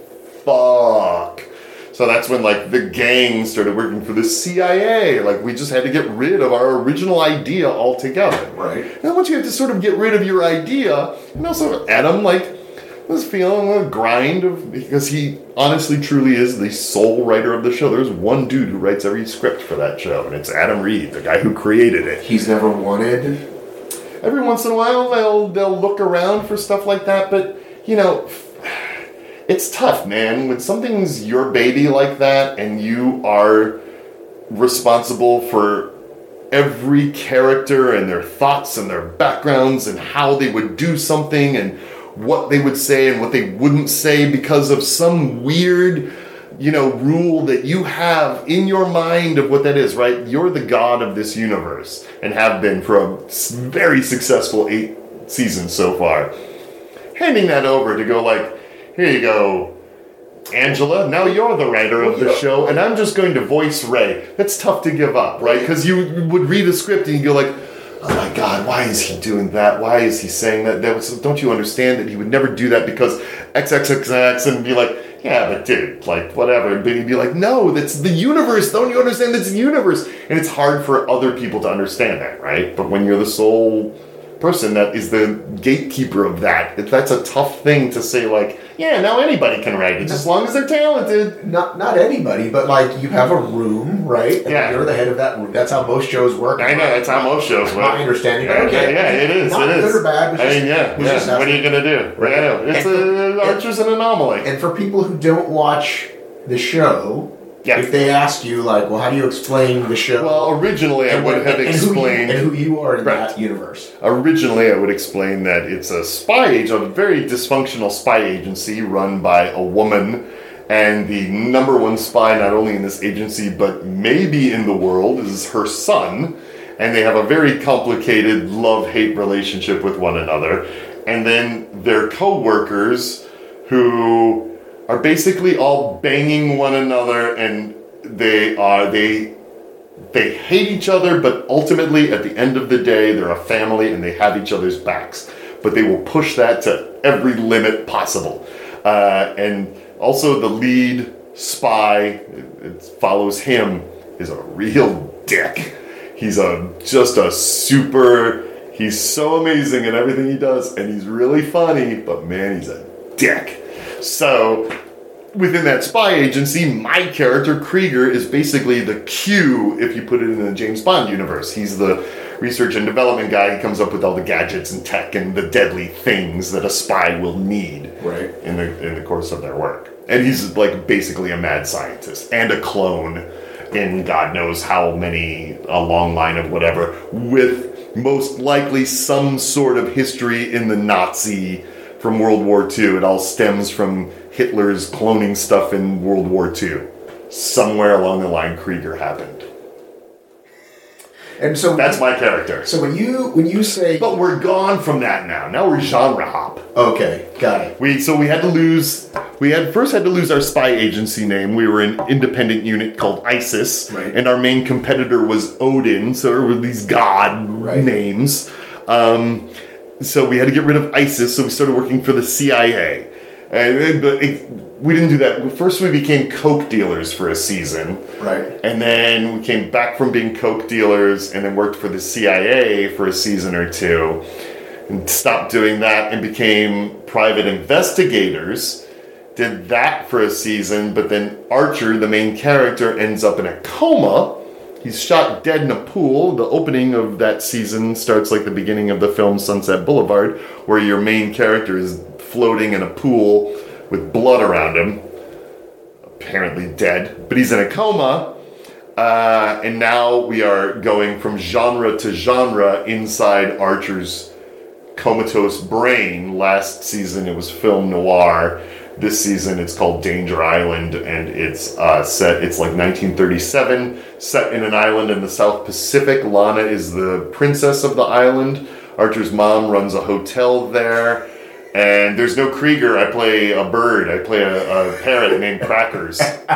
fuck. So that's when, like, the gang started working for the C I A. Like, we just had to get rid of our original idea altogether. Right. Now, once you have to sort of get rid of your idea, and also Adam, like, was feeling a grind of, because he honestly truly is the sole writer of the show. There's one dude who writes every script for that show, and it's Adam Reed, the guy who created it. He's never wanted. Every once in a while they'll they'll look around for stuff like that, but you know, it's tough, man. When something's your baby like that and you are responsible for every character and their thoughts and their backgrounds and how they would do something and what they would say and what they wouldn't say because of some weird, you know, rule that you have in your mind of what that is, right? You're the god of this universe and have been for a very successful eight seasons so far. Handing that over to go like, here you go, Angela, now you're the writer of the show, and I'm just going to voice Ray. That's tough to give up, right? Because you would read a script and you go like, oh my God, why is he doing that? Why is he saying that? that was, don't you understand that he would never do that because X X X X, and be like, yeah, but dude, like, whatever. But he'd be like, no, that's the universe. Don't you understand that's the universe? And it's hard for other people to understand that, right? But when you're the sole person that is the gatekeeper of that. It, that's a tough thing to say, like, yeah, now anybody can write it, as long as they're talented. Not not anybody, but like you have a room, right? And Yeah. you're the head of that room. That's how most shows work. I know, that's how most shows work. My understanding. Yeah, Okay. yeah, it is, Not it is. good or bad. But I just, mean, yeah, we just yeah. have What are to- you going to do? Right. I know. It's And a, for- Archer's an anomaly. And for people who don't watch the show, Yeah. if they ask you, like, well, how do you explain the show? Well, originally I and would what- have and who you- explained... and who you are in Right. that universe. Originally, I would explain that it's a spy agency, a very dysfunctional spy agency run by a woman, and the number one spy, not only in this agency, but maybe in the world, is her son, and they have a very complicated love-hate relationship with one another, and then their co-workers, who are basically all banging one another, and they are, they... They hate each other, but ultimately, at the end of the day, they're a family and they have each other's backs. But they will push that to every limit possible. Uh, and also, the lead spy, it follows him, is a real dick. He's a just a super. He's so amazing at everything he does, and he's really funny. But man, he's a dick. So. Within that spy agency, my character, Krieger, is basically the Q if you put it in the James Bond universe. He's the research and development guy. He comes up with all the gadgets and tech and the deadly things that a spy will need Right. in the in the course of their work. And he's like basically a mad scientist and a clone in God knows how many, a long line of whatever, with most likely some sort of history in the Nazi from World War Two. It all stems from Hitler's cloning stuff in World War Two. Somewhere along the line, Krieger happened. And so That's my character. So when you when you say But we're gone from that now. Now we're genre hop. okay, got it. We so we had to lose. We had first had to lose our spy agency name. We were an independent unit called ISIS, Right. and our main competitor was Odin. So there were these god Right. names. Um, so we had to get rid of ISIS. So we started working for the C I A. And then, but it, we didn't do that. First, we became coke dealers for a season. Right. And then we came back from being coke dealers and then worked for the C I A for a season or two. And stopped doing that and became private investigators. Did that for a season, but then Archer, the main character, ends up in a coma. He's shot dead in a pool. The opening of that season starts like the beginning of the film Sunset Boulevard, where your main character is floating in a pool with blood around him. Apparently dead, but he's in a coma. Uh, and now we are going from genre to genre inside Archer's comatose brain. Last season it was film noir. This season it's called Danger Island, and it's uh, set. It's like nineteen thirty-seven, set in an island in the South Pacific. Lana is the princess of the island. Archer's mom runs a hotel there, and there's no Krieger. I play a bird. I play a, a parrot named Crackers.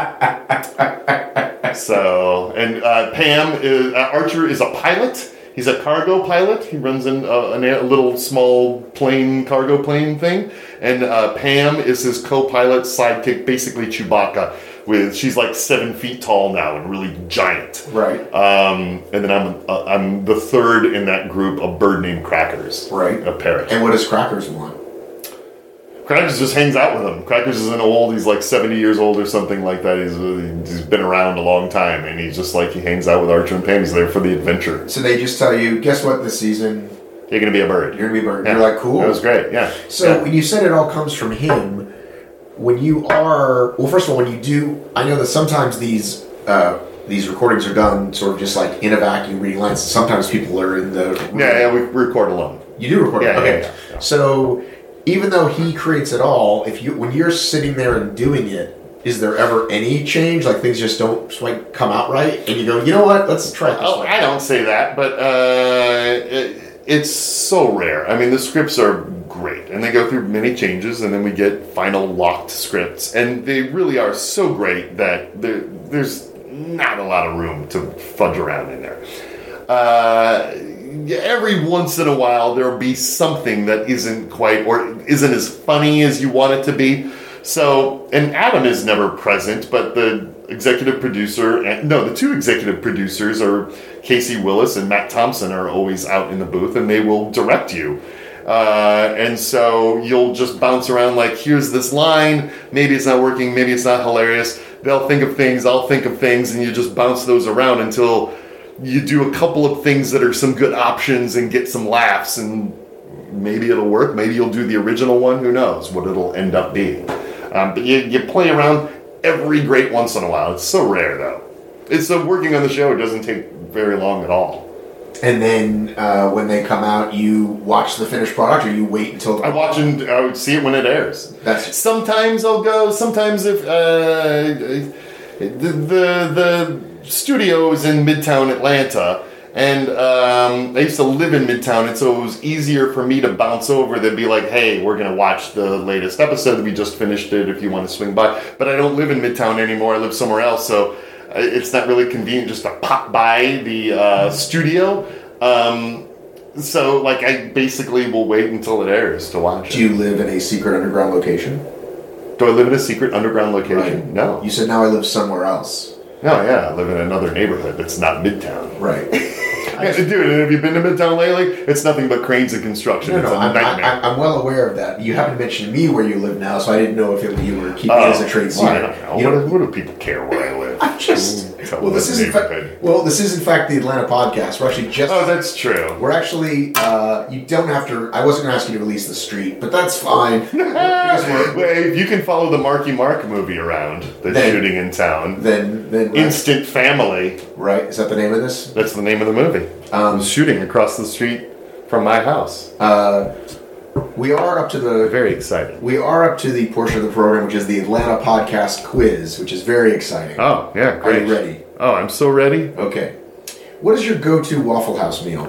So, and uh, Pam is uh, Archer is a pilot. He's a cargo pilot. He runs in a, a little small plane, cargo plane thing. And uh, Pam is his co-pilot sidekick, basically Chewbacca. With she's like seven feet tall now and really giant. Right. Um, and then I'm uh, I'm the third in that group, a bird named Crackers. Right. A parrot. And what does Crackers want? Crackers just hangs out with him. Crackers isn't old. He's like seventy years old or something like that. He's, uh, he's been around a long time, and he's just like, he hangs out with Archer and Pam. He's there for the adventure. So they just tell you, guess what? This season You're going to be a bird. you're gonna be a bird. Yeah. You're like, cool. That was great, yeah. So Yeah. when you said it all comes from him, when you are well, first of all, when you do, I know that sometimes these uh, these recordings are done sort of just like in a vacuum, reading lines. Sometimes people are in the room. Yeah, yeah, we record alone. You do record. Yeah, okay. yeah, yeah, yeah. So even though he creates it all, if you when you're sitting there and doing it, is there ever any change? Like things just don't like come out right, and you go, you know what? Let's try it this Oh, way. I don't say that, but uh, it, it's so rare. I mean, the scripts are great, and they go through many changes, and then we get final locked scripts, and they really are so great that there, there's not a lot of room to fudge around in there. Uh, every once in a while, there'll be something that isn't quite, or isn't as funny as you want it to be. So, and Adam is never present, but the executive producer, and no, the two executive producers are Casey Willis and Matt Thompson are always out in the booth, and they will direct you. Uh, and so you'll just bounce around like, here's this line, maybe it's not working, maybe it's not hilarious. They'll think of things, I'll think of things, and you just bounce those around until you do a couple of things that are some good options and get some laughs, and maybe it'll work, maybe you'll do the original one, who knows what it'll end up being. Um, but you, you play around every great once in a while. It's so rare, though. It's so working on the show, it doesn't take very long at all. And then uh, when they come out, you watch the finished product, or you wait until I watch and I would see it when it airs. That's sometimes I'll go. Sometimes if uh, the, the the studio is in Midtown Atlanta, and um, I used to live in Midtown, and so it was easier for me to bounce over. They'd be like, "Hey, we're gonna watch the latest episode. We just finished it. If you want to swing by." But I don't live in Midtown anymore. I live somewhere else, so it's not really convenient just to pop by the uh, studio. Um, so, like, I basically will wait until it airs to watch it. Do you live in a secret underground location? Do I live in a secret underground location? Right. No. You said now I live somewhere else. No, yeah, I live in another neighborhood that's not Midtown. Right. Yeah, dude, and have you been to Midtown lately? It's nothing but cranes and construction. No, it's no, a I'm, nightmare. I'm, I'm well aware of that. You haven't mentioned to me where you live now, so I didn't know if it, you were keeping Oh, it as a trade well, I secret. don't know. You What, know, do- what do people care where I live? I'm just Mm, tell well. This them is the in fact neighborhood. well. This is in fact the Atlanta podcast. We're actually just. Oh, that's true. We're actually. Uh, you don't have to. I wasn't going to ask you to release the street, but that's fine. Because we're- Well, if you can follow the Marky Mark movie around that's Then- shooting in town, then, then right, Instant Family, right? Is that the name of this? that's the name of the movie. Um, It's shooting across the street from my house. Uh, we are up to the. Very exciting. We are up to the portion of the program which is the Atlanta podcast quiz, which is very exciting. Oh, yeah, Are great. you ready? Oh, I'm so ready. Okay. What is your go-to Waffle House meal?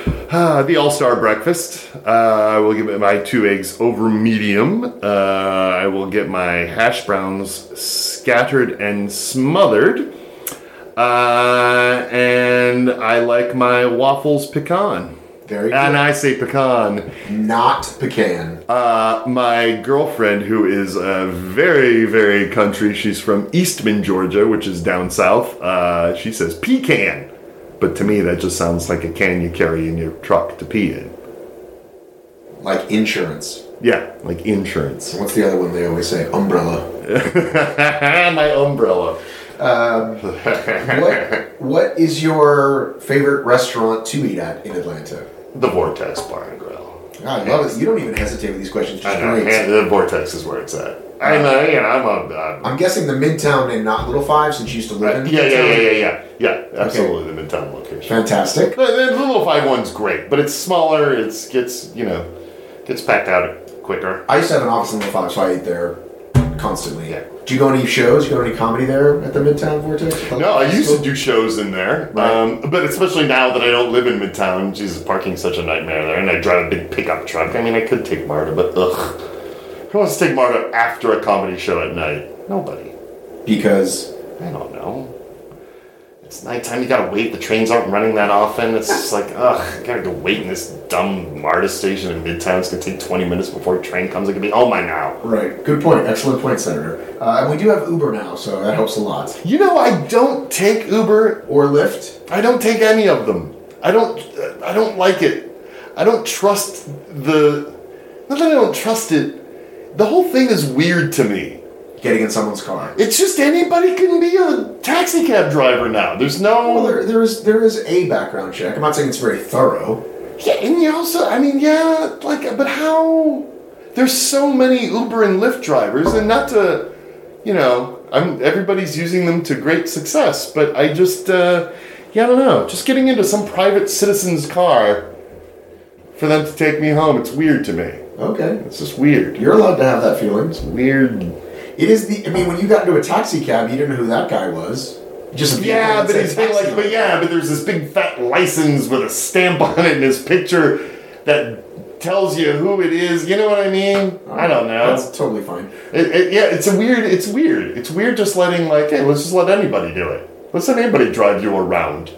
Uh, the All-Star Breakfast. Uh, I will give it my two eggs over medium. Uh, I will get my hash browns scattered and smothered. Uh, and I like my waffles pecan. Very good. And I say pecan. Not pecan. Uh, my girlfriend, who is uh, very, very country, she's from Eastman, Georgia, which is down south. Uh, she says pecan. But to me, that just sounds like a can you carry in your truck to pee in. Like insurance. Yeah, like insurance. What's the other one they always say? Umbrella. My umbrella. What What is your favorite restaurant to eat at in Atlanta? The Vortex Bar and Grill. I love it. You don't even hesitate with these questions. Just I know. great. And the Vortex is where it's at. I know. You know, I'm a. I'm, I'm guessing the Midtown and not Little Five, since you used to live in yeah, yeah, Midtown. yeah, yeah, yeah, yeah. Absolutely, the Midtown location. Fantastic. The, the Little Five one's great, but it's smaller. It's gets you know gets packed out quicker. I used to have an office in Little Five, so I ate there constantly. Yeah. Do you go any shows? You go to any comedy there at the Midtown Vortex? No, I used to do shows in there, Right. um, but especially now that I don't live in Midtown, Jesus, parking's such a nightmare there, and I drive a big pickup truck. I mean, I could take Marta, but ugh. Who wants to take Marta after a comedy show at night? Nobody. Because I don't know. It's nighttime, you gotta wait, the trains aren't running that often. It's just like, ugh, I gotta go wait in this dumb MARTA station in Midtown. It's gonna take twenty minutes before a train comes. I could be home by now. right, good point, excellent point, Senator. Uh, and we do have Uber now, so that helps a lot. You know, I don't take Uber. Or Lyft. I don't take any of them. I don't. I don't like it. I don't trust the. Not that I don't trust it. The whole thing is weird to me. Getting in someone's car. It's just anybody can be a taxi cab driver now. There's no. Well, there, there is there is a background check. I'm not saying it's very thorough. Yeah, and you also. I mean, yeah, like, but how? There's so many Uber and Lyft drivers, and not to, you know, I'm everybody's using them to great success. But I just, uh, yeah, I don't know. Just getting into some private citizen's car for them to take me home. It's weird to me. Okay, It's just weird. you're allowed to have that feeling. Weird. It is the. I mean, when you got into a taxi cab, you didn't know who that guy was. Just a Yeah, vehicle that but said he's been taxi like, on but it. yeah, but there's this big fat license with a stamp on it and his picture that tells you who it is. You know what I mean? I don't know. That's totally fine. It, it, yeah, it's a weird. It's weird. It's weird just letting like, hey, let's just let anybody do it. Let's let anybody drive you around.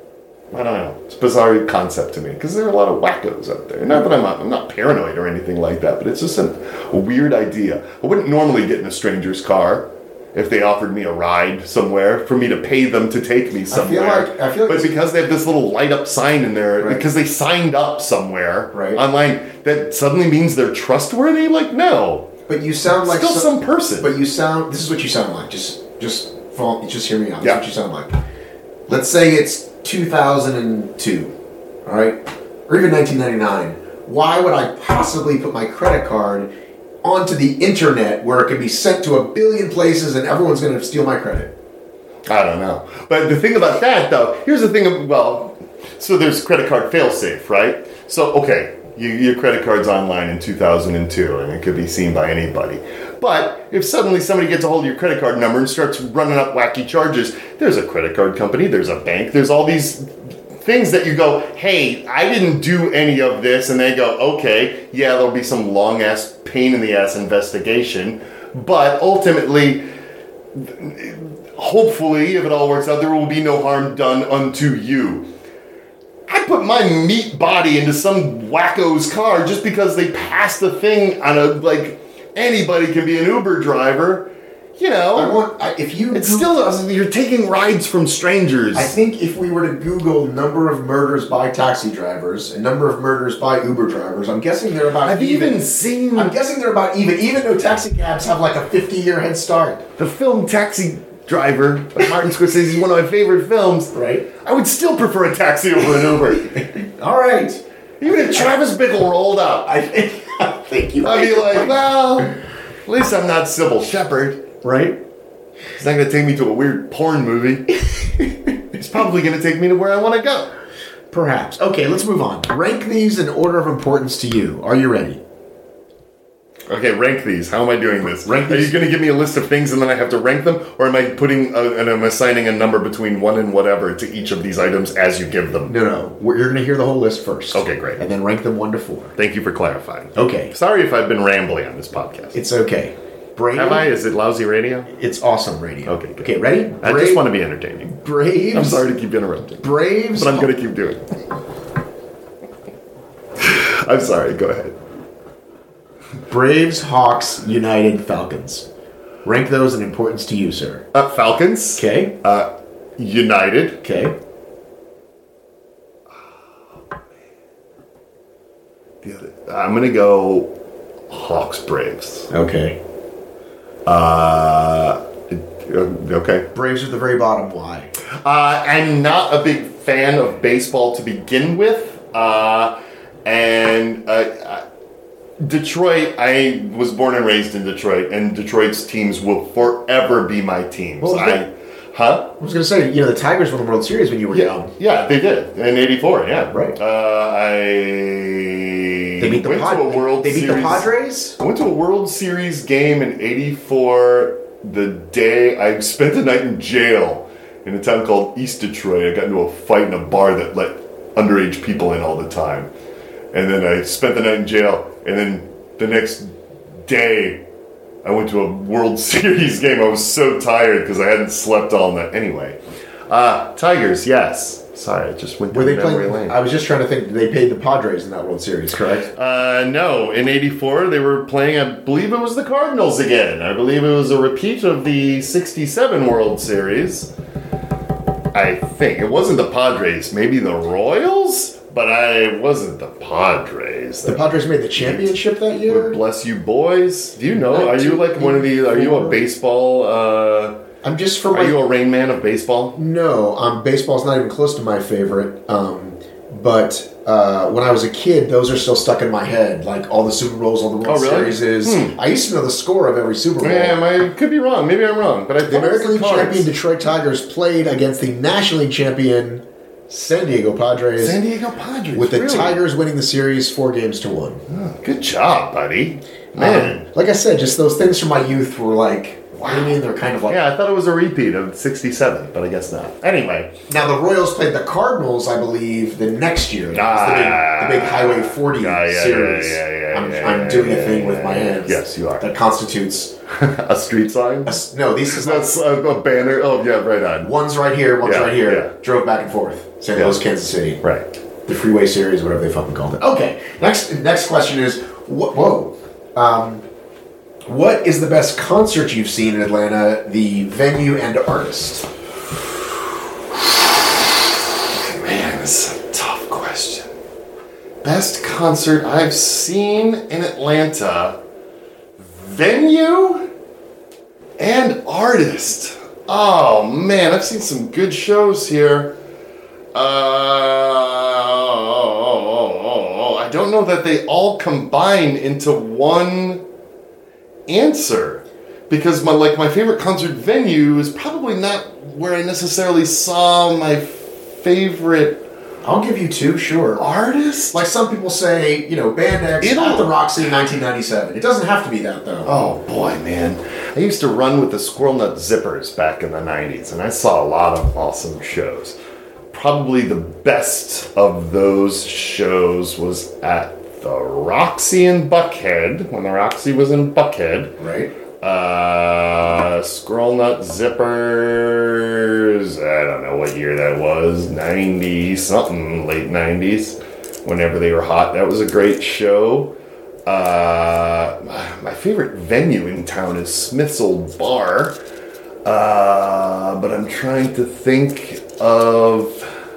I don't know. It's a bizarre concept to me because there are a lot of wackos out there. Not that I'm not, I'm not paranoid or anything like that, but it's just a, a weird idea. I wouldn't normally get in a stranger's car. if they offered me a ride somewhere for me to pay them to take me somewhere. like- I feel like but it's- because they have this little light up sign in there, Right. because they signed up somewhere Right. online, that suddenly means they're trustworthy? Like, no. But you sound like Still some person. But you sound. This is what you sound like. Just, just, follow, just hear me out. This Yeah. is what you sound like. Let's say it's two thousand two, all right, or even nineteen ninety-nine. Why would I possibly put my credit card onto the internet where it can be sent to a billion places and everyone's going to steal my credit? I don't know. But the thing about that, though, here's the thing. Of, well, so there's credit card failsafe, right? So, okay, you, your credit card's online in two thousand two, and it could be seen by anybody. But if suddenly somebody gets a hold of your credit card number and starts running up wacky charges, there's a credit card company, there's a bank, there's all these things that you go, hey, I didn't do any of this, and they go, okay, yeah, there'll be some long-ass, pain-in-the-ass investigation, but ultimately, hopefully, if it all works out, there will be no harm done unto you. I put my meat body into some wacko's car just because they passed a thing on a, like, anybody can be an Uber driver, you know. I want. I, if you, It's still, you're taking rides from strangers. I think if we were to Google number of murders by taxi drivers and number of murders by Uber drivers, I'm guessing they're about I've even. even seen I'm guessing they're about even, even though taxi cabs have like a fifty-year head start. the film Taxi Driver by Martin Scorsese is one of my favorite films. Right. I would still prefer a taxi over an Uber. All right. Even if Travis Bickle rolled up, I think, I think you I'd be like, well, at least I'm not Sybil Shepherd. right? He's not going to take me to a weird porn movie. He's probably going to take me to where I want to go. Perhaps. Okay, let's move on. Rank these in order of importance to you. Are you ready? Okay, rank these. How am I doing this? Rank Are these. you going to give me a list of things and then I have to rank them? Or am I putting a, and I'm assigning a number between one and whatever to each of these items as you give them? No, no. We're, you're going to hear the whole list first. Okay, great. And then rank them one to four. Thank you for clarifying. Okay. Sorry if I've been rambling on this podcast. It's okay. Brave. Have I? Is it lousy radio? It's awesome radio. Okay, good. Okay, ready? I Brave- just want to be entertaining. Braves. I'm sorry to keep interrupting, Braves. but I'm going to keep doing it. I'm sorry. Go ahead. Braves, Hawks, United, Falcons. Rank those in importance to you, sir. Uh, Falcons. Okay. Uh, United. Okay. The other, I'm going to go Hawks Braves. Okay. Uh, okay. Braves at the very bottom. Why? Uh, I'm not a big fan of baseball to begin with. Uh, and uh, uh, Detroit, I was born and raised in Detroit, and Detroit's teams will forever be my teams. Well, I, huh? I was going to say, you know, the Tigers won the World Series when you were Yeah, young. yeah, they did in eighty-four. Yeah, Right. Uh, I They beat the went Pod- to a World They beat Series. the Padres. I went to a World Series game in eighty-four. The day I spent the night in jail in a town called East Detroit. I got into a fight in a bar that let underage people in all the time, and then I spent the night in jail. And then the next day, I went to a World Series game. I was so tired because I hadn't slept all night. Anyway, uh, Tigers, yes. Sorry, I just went Were down they memory playing? lane. I was just trying to think. They paid the Padres in that World Series, correct? Uh, no, in eighty-four they were playing, I believe it was the Cardinals again. I believe it was a repeat of the sixty-seven World Series. I think. It wasn't the Padres, maybe the Royals? But I it wasn't the Padres. The Padres made the championship that year. Bless you boys. Do you know, are you like one of the, are you a baseball, uh, I'm just for my. are you a Rain Man of baseball? No, um, baseball's not even close to my favorite. Um, but uh, when I was a kid, those are still stuck in my head. Like all the Super Bowls, all the World Oh, really? Series is. Hmm. I used to know the score of every Super Bowl. Yeah, I could be wrong. Maybe I'm wrong. But I The thought it was American League Cards. champion Detroit Tigers played against the National League champion San Diego Padres, San Diego Padres. with the really? Tigers winning the series four games to one. Good job, buddy. Man. Um, like I said, just those things from my youth were like, wow. I mean, they're kind of like. Yeah, I thought it was a repeat of sixty-seven, but I guess not. Anyway. Now the Royals played the Cardinals, I believe, the next year. That was the, Ah. big, the big Highway forty Yeah, yeah, series. yeah, yeah, yeah, I'm, yeah, I'm yeah, doing yeah, a thing yeah, with yeah, my yeah. hands. Yes, you are. That constitutes. A street sign? A, no, these is That's a, a banner. Oh, yeah, right on. one's right here, one's Yeah, right here. yeah. Drove back and forth. Saint Yeah. Louis, Kansas City. Right. The Freeway Series, whatever they fucking called it. Okay. Next, next question is, wh- whoa. Um, What is the best concert you've seen in Atlanta, the venue and artist? Man, this is a tough question. Best concert I've seen in Atlanta, venue and artist. Oh man, I've seen some good shows here. Uh, I don't know that they all combine into one answer, because my like my favorite concert venue is probably not where I necessarily saw my favorite I'll give you two, sure. artist. Like some people say, you know, Band X It'll- at the Roxy in nineteen ninety-seven. It doesn't have to be that, though. Oh boy, man. I used to run with the Squirrel Nut Zippers back in the nineties, and I saw a lot of awesome shows. Probably the best of those shows was at the Roxy in Buckhead, when the Roxy was in Buckhead. Right? Uh, Squirrel Nut Zippers, I don't know what year that was, ninety something, late nineties, whenever they were hot. That was a great show. Uh, my favorite venue in town is Smith's Old Bar, uh, but I'm trying to think of,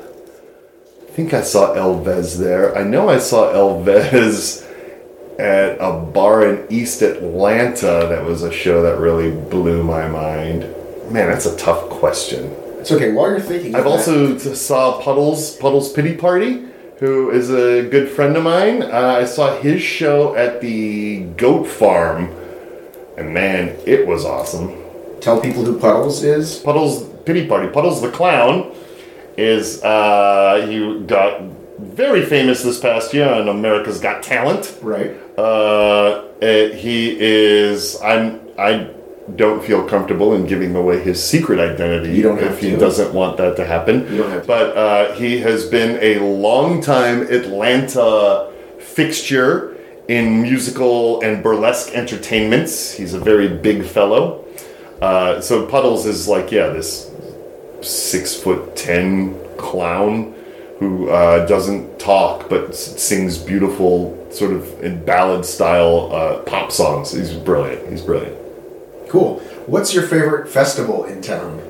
I think I saw Elvez there. I know I saw Elvez at a bar in East Atlanta. That was a show that really blew my mind. Man, that's a tough question. It's okay. While you're thinking, I've of that- also t- saw Puddles Puddles Pity Party, who is a good friend of mine. Uh, I saw his show at the Goat Farm, and man, it was awesome. tell people who Puddles is. Puddles Pity Party. Puddles the Clown is uh, he got very famous this past year on America's Got Talent. Right. Uh, eh, he is. I'm. I don't feel comfortable in giving away his secret identity. You don't have if he to. doesn't want that to happen. You don't have to. But uh, he has been a longtime Atlanta fixture in musical and burlesque entertainments. He's a very big fellow. Uh, so Puddles is like, yeah, this six foot ten clown who uh, doesn't talk but s- sings beautiful, sort of in ballad style uh, pop songs. He's brilliant. He's brilliant. Cool. What's your favorite festival in town?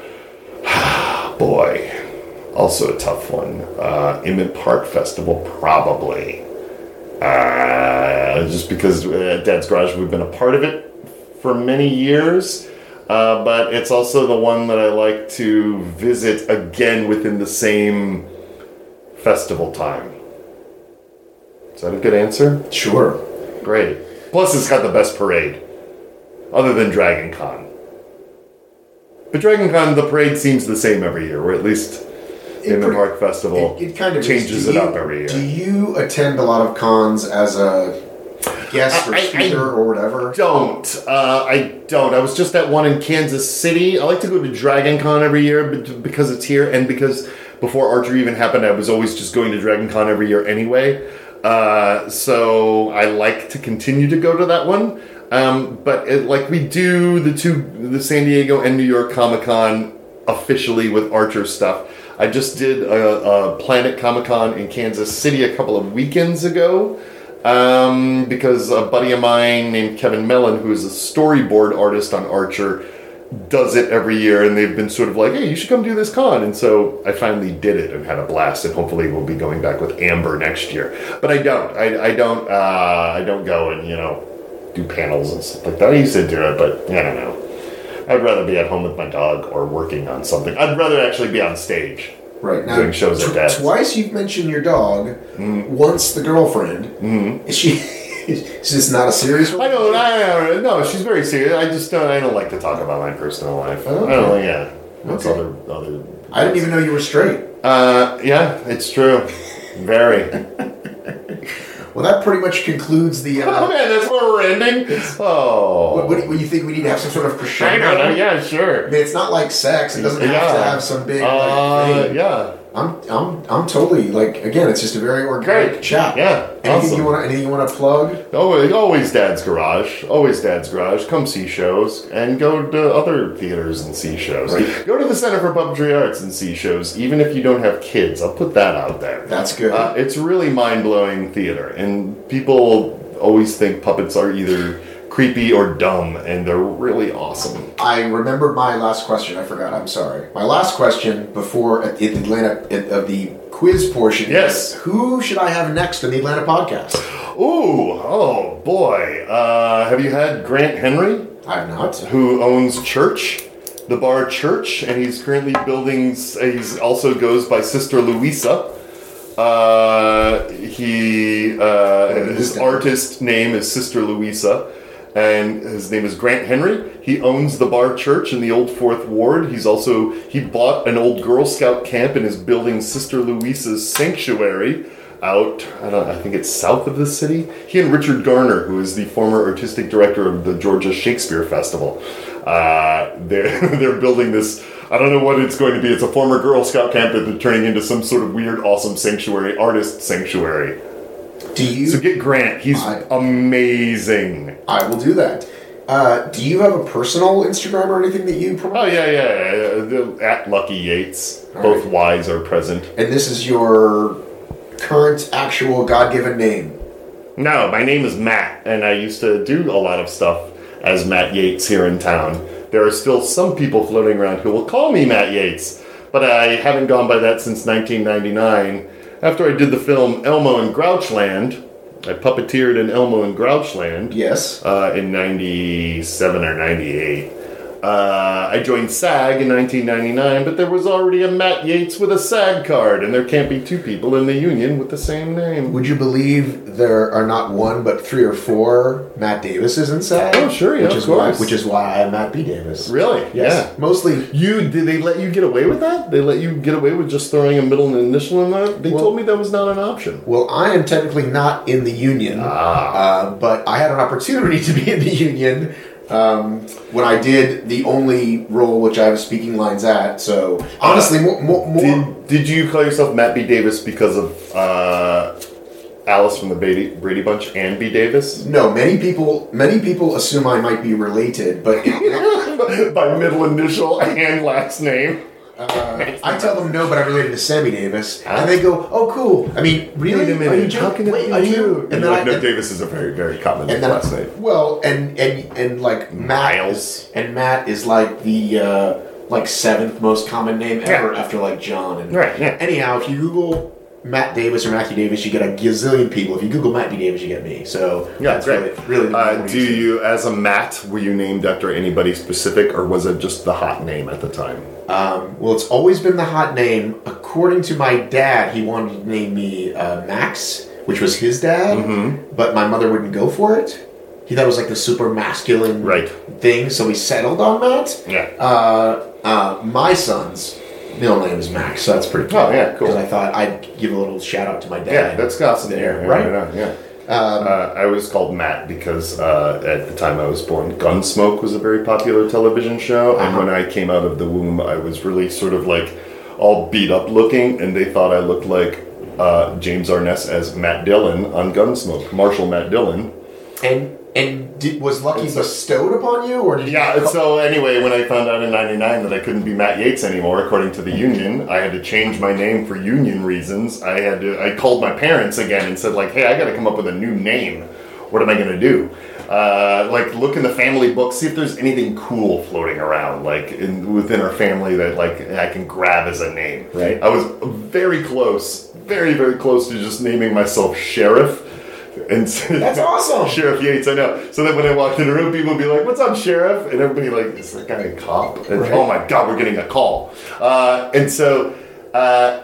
Boy, also a tough one. Uh, Emmett Park Festival, probably. Uh, just because at Dad's Garage we've been a part of it for many years. Uh, but it's also the one that I like to visit again within the same festival time. Is that a good answer? Sure. Great. Plus, it's got the best parade, other than Dragon Con. But Dragon Con, the parade seems the same every year, or at least in the pre- Park Festival It, it kind of is. changes Do it you- up every year. Do you attend a lot of cons as a guest or I- I- speaker I or whatever? Don't. Uh, I don't. I was just at one in Kansas City. I like to go to Dragon Con every year but- because it's here, and because before Archer even happened, I was always just going to Dragon Con every year anyway. Uh, so I like to continue to go to that one. Um, but it, like we do the two, the San Diego and New York Comic Con officially with Archer stuff. I just did a, a Planet Comic Con in Kansas City a couple of weekends ago. Um, because a buddy of mine named Kevin Mellon, who is a storyboard artist on Archer, does it every year, and they've been sort of like, hey, you should come do this con. And so I finally did it and had a blast, and hopefully we'll be going back with Amber next year. But I don't. I, I don't. Uh, I don't go and you know do panels and stuff like that. I used to do it, but I don't know. I'd rather be at home with my dog or working on something. I'd rather actually be on stage. Right now, Doing shows at tw- Dad's. twice you've mentioned your dog. Once the girlfriend. Mm-hmm. Is she? Is this not a serious? I don't. I don't. No, she's very serious. I just don't. I don't like to talk about my personal life. I don't. Like, yeah. That's Okay. other. Other. I didn't even know you were straight. Uh, yeah, it's true. Very. Well, that pretty much concludes the. Oh Uh, man, that's where we're ending. Oh. what, what, do you, what do you think we need to have some sort of I crescendo? don't know. Yeah, sure. I mean, it's not like sex. It doesn't have Yeah. to have some big like, Uh, thing. yeah. I'm, I'm, I'm totally like. Again, it's just a very organic Great. chat. Yeah, Anything awesome. you want? Anything you want to plug? Always, always Dad's Garage. Always Dad's Garage. Come see shows and go to other theaters and see shows. Right. Go to the Center for Puppetry Arts and see shows, even if you don't have kids. I'll put that out there. That's good. Uh, it's really mind blowing theater, and people always think puppets are either creepy or dumb, and they're really awesome. I remembered my last question. I forgot. I'm sorry. My last question before at the Atlanta at, of the quiz portion. Yes. Is, who should I have next in the Atlanta podcast? Ooh, oh boy. Uh, have you had Grant Henry? I have not. Who owns Church, the bar Church, and he's currently building. He also goes by Sister Louisa. Uh, he uh, his artist name is Sister Louisa, and his name is Grant Henry. He owns the bar Church in the Old Fourth Ward. He's also he bought an old Girl Scout camp and is building Sister Louisa's sanctuary out. I don't. I think it's south of the city. He and Richard Garner, who is the former artistic director of the Georgia Shakespeare Festival, uh, they're they're building this. I don't know what it's going to be. It's a former Girl Scout camp that they're turning into some sort of weird, awesome sanctuary, artist sanctuary. Do you? So get Grant. He's I, amazing. I will do that. Uh, do you have a personal Instagram or anything that you promote? Oh, yeah, yeah. yeah. At Lucky Yates. All Both right. Y's are present. And this is your current, actual, God-given name? No, my name is Matt, and I used to do a lot of stuff as Matt Yates here in town. There are still some people floating around who will call me Matt Yates, but I haven't gone by that since nineteen ninety-nine. After I did the film Elmo and Grouchland, I puppeteered in Elmo and Grouchland. Yes. Uh, in ninety-seven or ninety-eight. Uh, I joined SAG in nineteen ninety-nine, but there was already a Matt Yates with a SAG card, and there can't be two people in the union with the same name. Would you believe there are not one but three or four Matt Davises in SAG? Oh, sure, yeah, which of is why, course. Which is why I'm Matt B. Davis. Really? Yes. Yeah. Mostly. You did they let you get away with that? They let you get away with just throwing a middle initial in there? They Well- told me that was not an option. Well, I am technically not in the union, Ah. uh, but I had an opportunity to be in the union um, when I did the only role which I have speaking lines at. So honestly, more, more, more Did, did you call yourself Matt B. Davis because of uh, Alice from the Brady, Brady Bunch and B. Davis? no. Many people, many people assume I might be related, but it, By middle initial and last name. uh, I tell them no, but I'm related to Sammy Davis, and they go, "Oh, cool." I mean, really? Wait a minute. Are you How joking? can it Wait, be are you? you? And And you're then like, I, no, Davis is a very, very common and then last name. well, and and and like Matt Miles. and Matt is like the uh, like seventh most common name ever Yeah. after like John. And Right, yeah. Anyhow, if you Google Matt Davis or Matthew Davis, you get a gazillion people. If you Google Matt B. Davis, you get me. So Yeah, that's great. really, really. Uh, do you, as a Matt, were you named after anybody specific, or was it just the hot name at the time? Um, well, it's always been the hot name. According to my dad, he wanted to name me uh, Max, which was his dad, Mm-hmm. but my mother wouldn't go for it. He thought it was like the super masculine Right. thing, so we settled on Matt. Yeah. Uh, uh, my son's middle name is Max, so that's pretty cool. Oh, yeah, cool. Because I thought I'd give a little shout out to my dad. Yeah, that's awesome. There, Yeah, right? on, yeah. Um, Uh, I was called Matt because uh, at the time I was born, Gunsmoke was a very popular television show, and Uh-huh. when I came out of the womb, I was really sort of like all beat up looking, and they thought I looked like uh, James Arness as Matt Dillon on Gunsmoke, Marshall Matt Dillon. and and did, was Lucky It's a- bestowed upon you, or did you? Yeah, and so anyway, when I found out in ninety-nine that I couldn't be Matt Yates anymore, according to the union, I had to change my name for union reasons. I had to, I called my parents again and said, like, hey, I got to come up with a new name. What am I going to do? Uh, like, look in the family book, see if there's anything cool floating around, like, in, within our family that, like, I can grab as a name. Right. I was very close, very, very close to just naming myself Sheriff. And That's awesome. Sheriff Yates, I know. So that when I walked in the room, people would be like, "What's up, Sheriff?" And everybody like, "Is that guy a cop?" And, Right. oh my God, we're getting a call. Uh, and so, uh,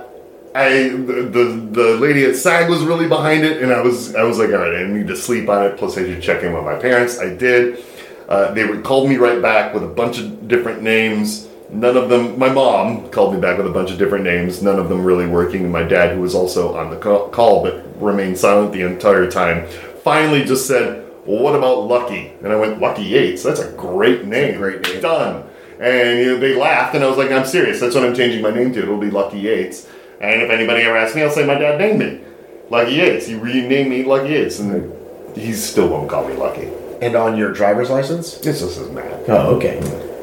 I the, the the lady at SAG was really behind it, and I was I was like, "All right, I need to sleep on it." Plus, I should check in with my parents. I did. Uh, they would called me right back with a bunch of different names. None of them. My mom called me back with a bunch of different names. None of them really working. And my dad, who was also on the ca- call but remained silent the entire time, finally just said, "Well, what about Lucky?" And I went, "Lucky Yates? That's a great name. great name. Done." And you know, they laughed, and I was like, "I'm serious. That's what I'm changing my name to. It'll be Lucky Yates." And if anybody ever asks me, I'll say my dad named me Lucky Yates. He renamed me Lucky Yates, and he still won't call me Lucky. And on your driver's license? This just says Matt. Oh, okay.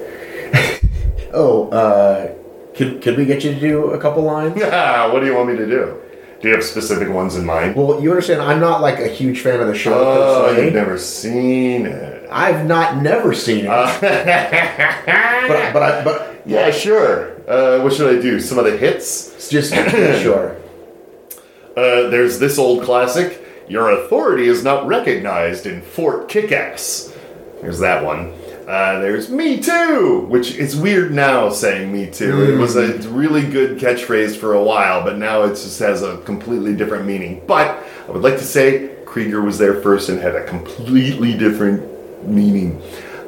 oh, uh, could could we get you to do a couple lines? What do you want me to do? Do you have specific ones in mind? Well, you understand, I'm not like a huge fan of the show. Oh, per se. you've never seen it. I've not never seen it. Uh, but but I, but yeah, sure. Uh, what should I do? Some of the hits? it's just sure. Uh, there's this old classic. Your authority is not recognized in Fort Kickass. There's that one. Uh, there's Me Too, which is weird now saying Me Too. Mm. It was a really good catchphrase for a while, but now it just has a completely different meaning. But I would like to say Krieger was there first and had a completely different meaning.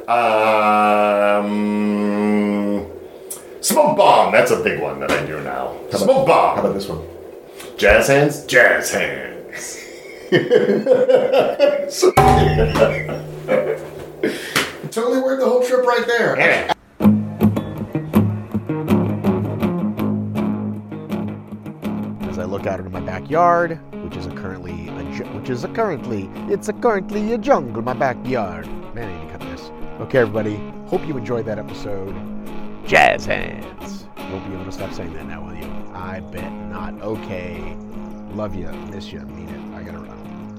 Um, Smoke Bomb, that's a big one that I do now. How Smoke about, Bomb. How about this one? Jazz Hands? Jazz Hands. Totally worth the whole trip right there. Yeah. As I look out into my backyard, which is a currently a ju- which is a currently it's a currently a jungle. My backyard. Man, I need to cut this. Okay, everybody. Hope you enjoyed that episode. Jazz hands. You won't be able to stop saying that now, will you? I bet not. Okay. Love you. Miss you. Mean it. I gotta run.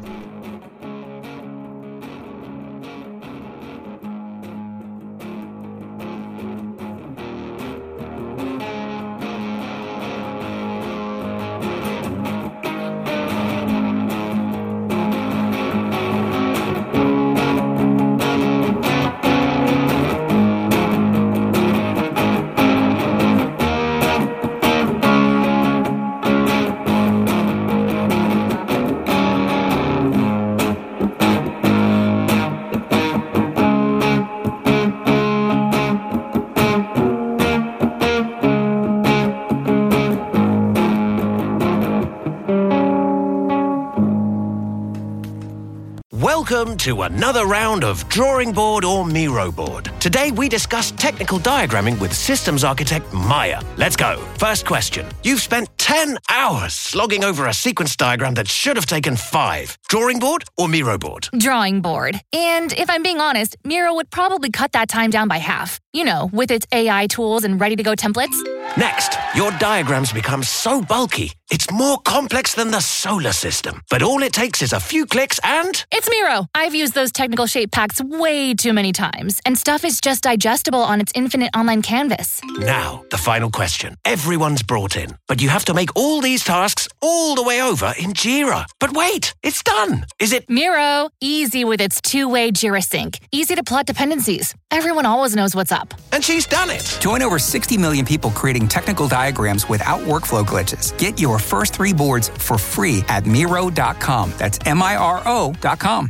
Welcome to another round of Drawing Board or Miro Board. Today we discuss technical diagramming with systems architect Maya. Let's go. First question. You've spent ten hours slogging over a sequence diagram that should have taken five. Drawing board or Miro board? Drawing board. And if I'm being honest, Miro would probably cut that time down by half. You know, with its A I tools and ready-to-go templates. Next, your diagrams become so bulky, it's more complex than the solar system. But all it takes is a few clicks and... It's Miro! I've used those technical shape packs way too many times, and stuff is just digestible on its infinite online canvas. Now, the final question. Everyone's brought in, but you have to make all these tasks all the way over in Jira. But wait, it's done! Is it... Miro, easy with its two-way Jira sync. Easy to plot dependencies. Everyone always knows what's up. And she's done it! Join over sixty million people creating technical diagrams without workflow glitches. Get your first three boards for free at Miro dot com. That's M I R O dot com.